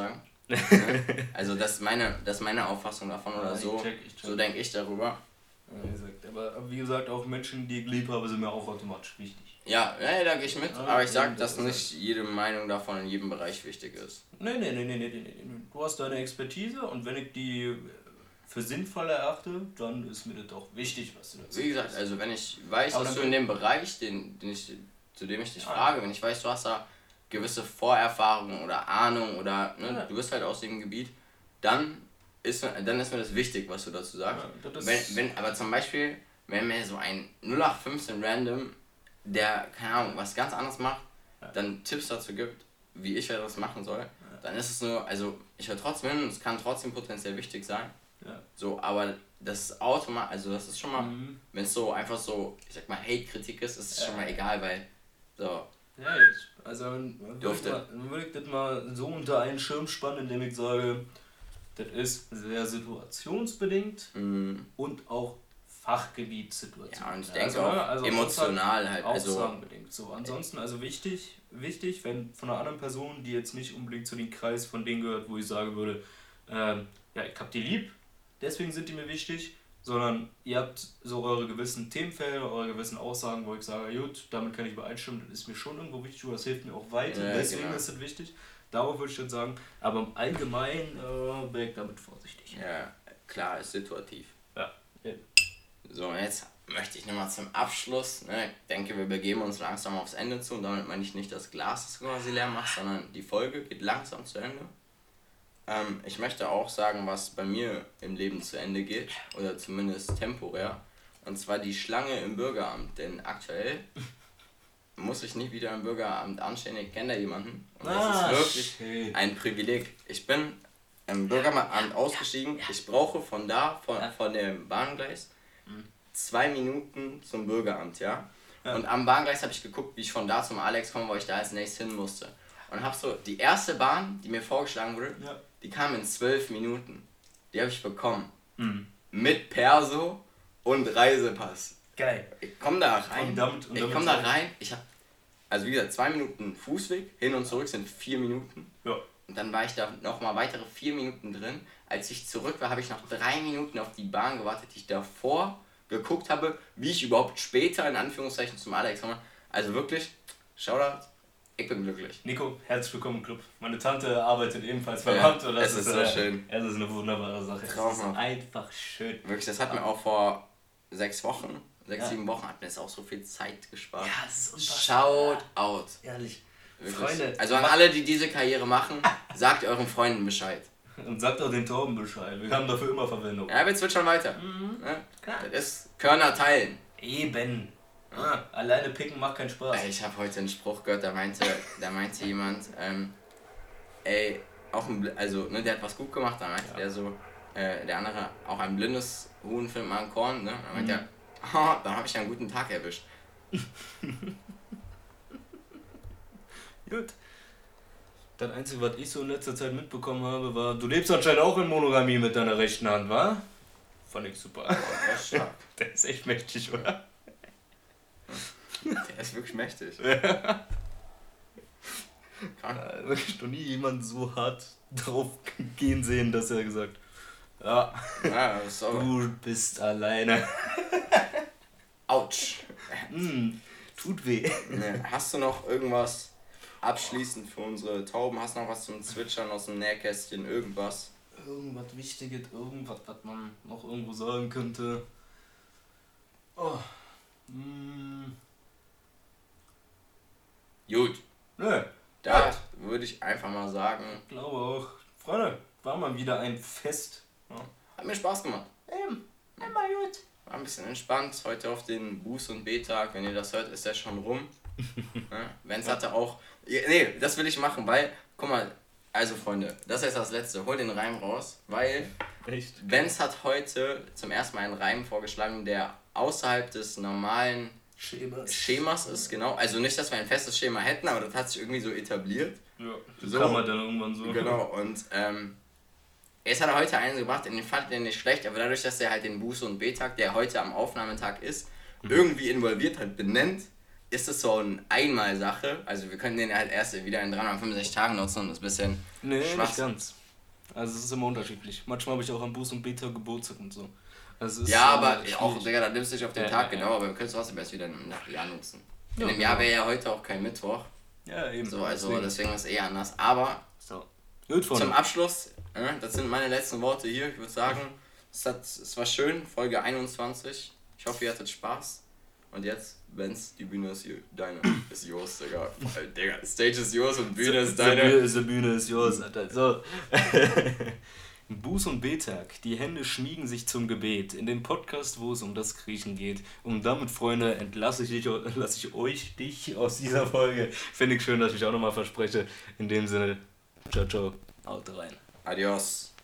Ne? Also das ist meine, das ist meine Auffassung davon oder Ja, ich so. check, ich check. So denke ich darüber. Ja, wie gesagt, aber wie gesagt, auch Menschen, die ich lieb habe, sind mir auch automatisch wichtig. Ja, ja, da gehe ich mit, Ja, aber ich sag, eben, dass das nicht jede Meinung davon in jedem Bereich wichtig ist. Nee, nee, nee, nee, nee, nee, nee. nee. Du hast deine Expertise und wenn ich die für sinnvoll erachte, dann ist mir das auch wichtig, was du dazu Wie gesagt, sagst. also wenn ich weiß, Aber dass dann du in dem Bereich, den, den ich, zu dem ich dich Ja. frage, wenn ich weiß, du hast da gewisse Vorerfahrungen oder Ahnung oder ne, Ja. du bist halt aus dem Gebiet, dann ist, dann ist mir das wichtig, was du dazu sagst. Ja, das wenn, ist- wenn, aber zum Beispiel, wenn mir so ein null acht fünfzehn Random, der, keine Ahnung, was ganz anderes macht, Ja. dann Tipps dazu gibt, wie ich das machen soll, dann ist es nur, also ich höre trotzdem hin und es kann trotzdem potenziell wichtig sein. Ja. So, aber das ist automatisch, also das ist schon mal, Mhm. wenn es so einfach so, ich sag mal, Hate-Kritik ist, ist es Ja. schon mal egal, weil, so, Ja, jetzt. Also dann würde ich, Dürfte. mal- dann würde ich das mal so unter einen Schirm spannen, indem ich sage, das ist sehr situationsbedingt mh, und auch Fachgebietssituation. ja, und ich Ja, denke also, auch ne, also emotional halt, Auch also, sagenbedingt. So, ansonsten, also wichtig, wichtig, wenn von einer anderen Person, die jetzt nicht unbedingt zu dem Kreis von denen gehört, wo ich sagen würde, ähm, ja, ich hab die lieb, deswegen sind die mir wichtig, sondern ihr habt so eure gewissen Themenfelder, eure gewissen Aussagen, wo ich sage, gut, damit kann ich übereinstimmen, das ist mir schon irgendwo wichtig, oder das hilft mir auch weiter, Ja, deswegen genau. ist es wichtig. Darauf würde ich dann sagen, aber im Allgemeinen äh, bin ich damit vorsichtig. ja, klar, ist situativ. Ja, eben. So, und jetzt möchte ich nochmal zum Abschluss, ne, ich denke, wir begeben uns langsam aufs Ende zu und damit meine ich nicht das Glas, das quasi leer macht, sondern die Folge geht langsam zu Ende. Ähm, ich möchte auch sagen, was bei mir im Leben zu Ende geht, oder zumindest temporär, und zwar die Schlange im Bürgeramt, denn aktuell muss ich nicht wieder im Bürgeramt anstehen, ich kenne da jemanden und das ist wirklich schön. ein Privileg. Ich bin im Bürgeramt ausgestiegen, ich brauche von da, von, von dem Bahngleis, zwei Minuten zum Bürgeramt, ja. Ja. Und am Bahngleis habe ich geguckt, wie ich von da zum Alex komme, wo ich da als nächstes hin musste. Und habe so, die erste Bahn, die mir vorgeschlagen wurde, Ja. die kam in zwölf Minuten. Die habe ich bekommen. Mhm. Mit Perso und Reisepass. Geil. Ich komme da rein. Und damit- und ich damit komme da so- rein. Ich habe, also wie gesagt, zwei Minuten Fußweg, hin und zurück sind vier Minuten. Ja. Und dann war ich da nochmal weitere vier Minuten drin. Als ich zurück war, habe ich noch drei Minuten auf die Bahn gewartet, die ich davor geguckt habe, wie ich überhaupt später in Anführungszeichen zum Alex komme. Also wirklich, Shoutout, ich bin glücklich. Nico, herzlich willkommen im Club. Meine Tante arbeitet ebenfalls beim Ja, Amt und das es ist so äh, schön. Es ist eine wunderbare Sache. Es ist Traumhaft. einfach schön. Wirklich, das hat mir auch vor sechs Wochen, sechs, Ja. sieben Wochen hat mir das auch so viel Zeit gespart. Ja, es ist unfassbar. Shoutout. Ehrlich. Wirklich. Freunde, Also an alle, die diese Karriere machen, sagt euren Freunden Bescheid. Und sagt auch den Tauben Bescheid. Wir haben dafür immer Verwendung. Ja, aber jetzt wird schon weiter. Mhm. Ne? Klar. Das ist Körner teilen. Eben. Ah, alleine picken macht keinen Spaß. Ey, ich habe heute einen Spruch gehört, da meinte, da meinte jemand, ähm, ey, auch ein, Bl- also, ne, der hat was gut gemacht, da meinte Ja. der so, äh, der andere, auch ein blindes Huhn findet mal ein Korn, ne, da meinte Mhm. er, oh, dann habe ich ja einen guten Tag erwischt. Gut. Das Einzige, was ich so in letzter Zeit mitbekommen habe, war, du lebst anscheinend auch in Monogamie mit deiner rechten Hand, wa? Fand ich super. Der ist stark. Der ist echt mächtig, oder? Der ist wirklich mächtig. Krank. Ja, wirklich noch nie jemand so hart drauf gehen sehen, dass er gesagt ja, Ja, das ist aber, du bist alleine. ouch. Hm, tut weh. Ne, hast du noch irgendwas abschließend für unsere Tauben? Hast du noch was zum Zwitschern aus dem Nähkästchen? Irgendwas? Irgendwas Wichtiges, irgendwas, was man noch irgendwo sagen könnte. Oh. Hm. Gut, Nö, da würde ich einfach mal sagen, ich glaube auch. Freunde, war mal wieder ein Fest. Ja. hat mir Spaß gemacht. Eben, immer gut. War ein bisschen entspannt. Heute auf den Buß- und B-Tag. Wenn ihr das hört, ist der schon rum. Ne? Vance hatte auch... Ja, nee, das will ich machen, weil... Guck mal, also Freunde, das ist jetzt das Letzte. Hol den Reim raus, weil Echt? Vance hat heute zum ersten Mal einen Reim vorgeschlagen, der außerhalb des normalen Schemas. Schemas ist, genau. Also nicht, dass wir ein festes Schema hätten, aber das hat sich irgendwie so etabliert. Ja, das So. kann man dann irgendwann so. Genau, und ähm, jetzt hat er heute einen gebracht, den fand ich nicht schlecht, aber dadurch, dass er halt den Buße- und B-Tag, der heute am Aufnahmetag ist, irgendwie involviert hat, benennt, ist es so eine Einmalsache. Also wir können den halt erst wieder in dreihundertfünfundsechzig Tagen nutzen und das ist ein bisschen Nee, nicht schwach. ganz. Also es ist immer unterschiedlich. Manchmal habe ich auch am Buß- und Beta Geburtstag und so. Also es ist, Ja, aber äh, auch, schwierig. Digga, dann nimmst du dich auf den Ja, Tag ja, genau, aber wir können es trotzdem erst wieder im Jahr nutzen. In Ja, dem Jahr genau. wäre ja heute auch kein Mittwoch. Ja, eben. So, also deswegen. deswegen ist es eher anders. Aber So. Gut, zum Freunde. Abschluss, äh, das sind meine letzten Worte hier. Ich würde sagen, es, hat, es war schön, Folge einundzwanzig. Ich hoffe, ihr hattet Spaß. Und jetzt, Benz, die Bühne ist hier, deine, ist yours, Digga. Äh, Digga, Stage ist yours und Bühne ist Die deine. Bühne, die Bühne ist yours, Alter. So. Buß- und Betag, die Hände schmiegen sich zum Gebet. In dem Podcast, wo es um das Kriechen geht. Und damit, Freunde, entlasse ich, dich, lasse ich euch, dich aus dieser Folge. Finde ich schön, dass ich auch nochmal verspreche. In dem Sinne, ciao, ciao, haut rein. Adios.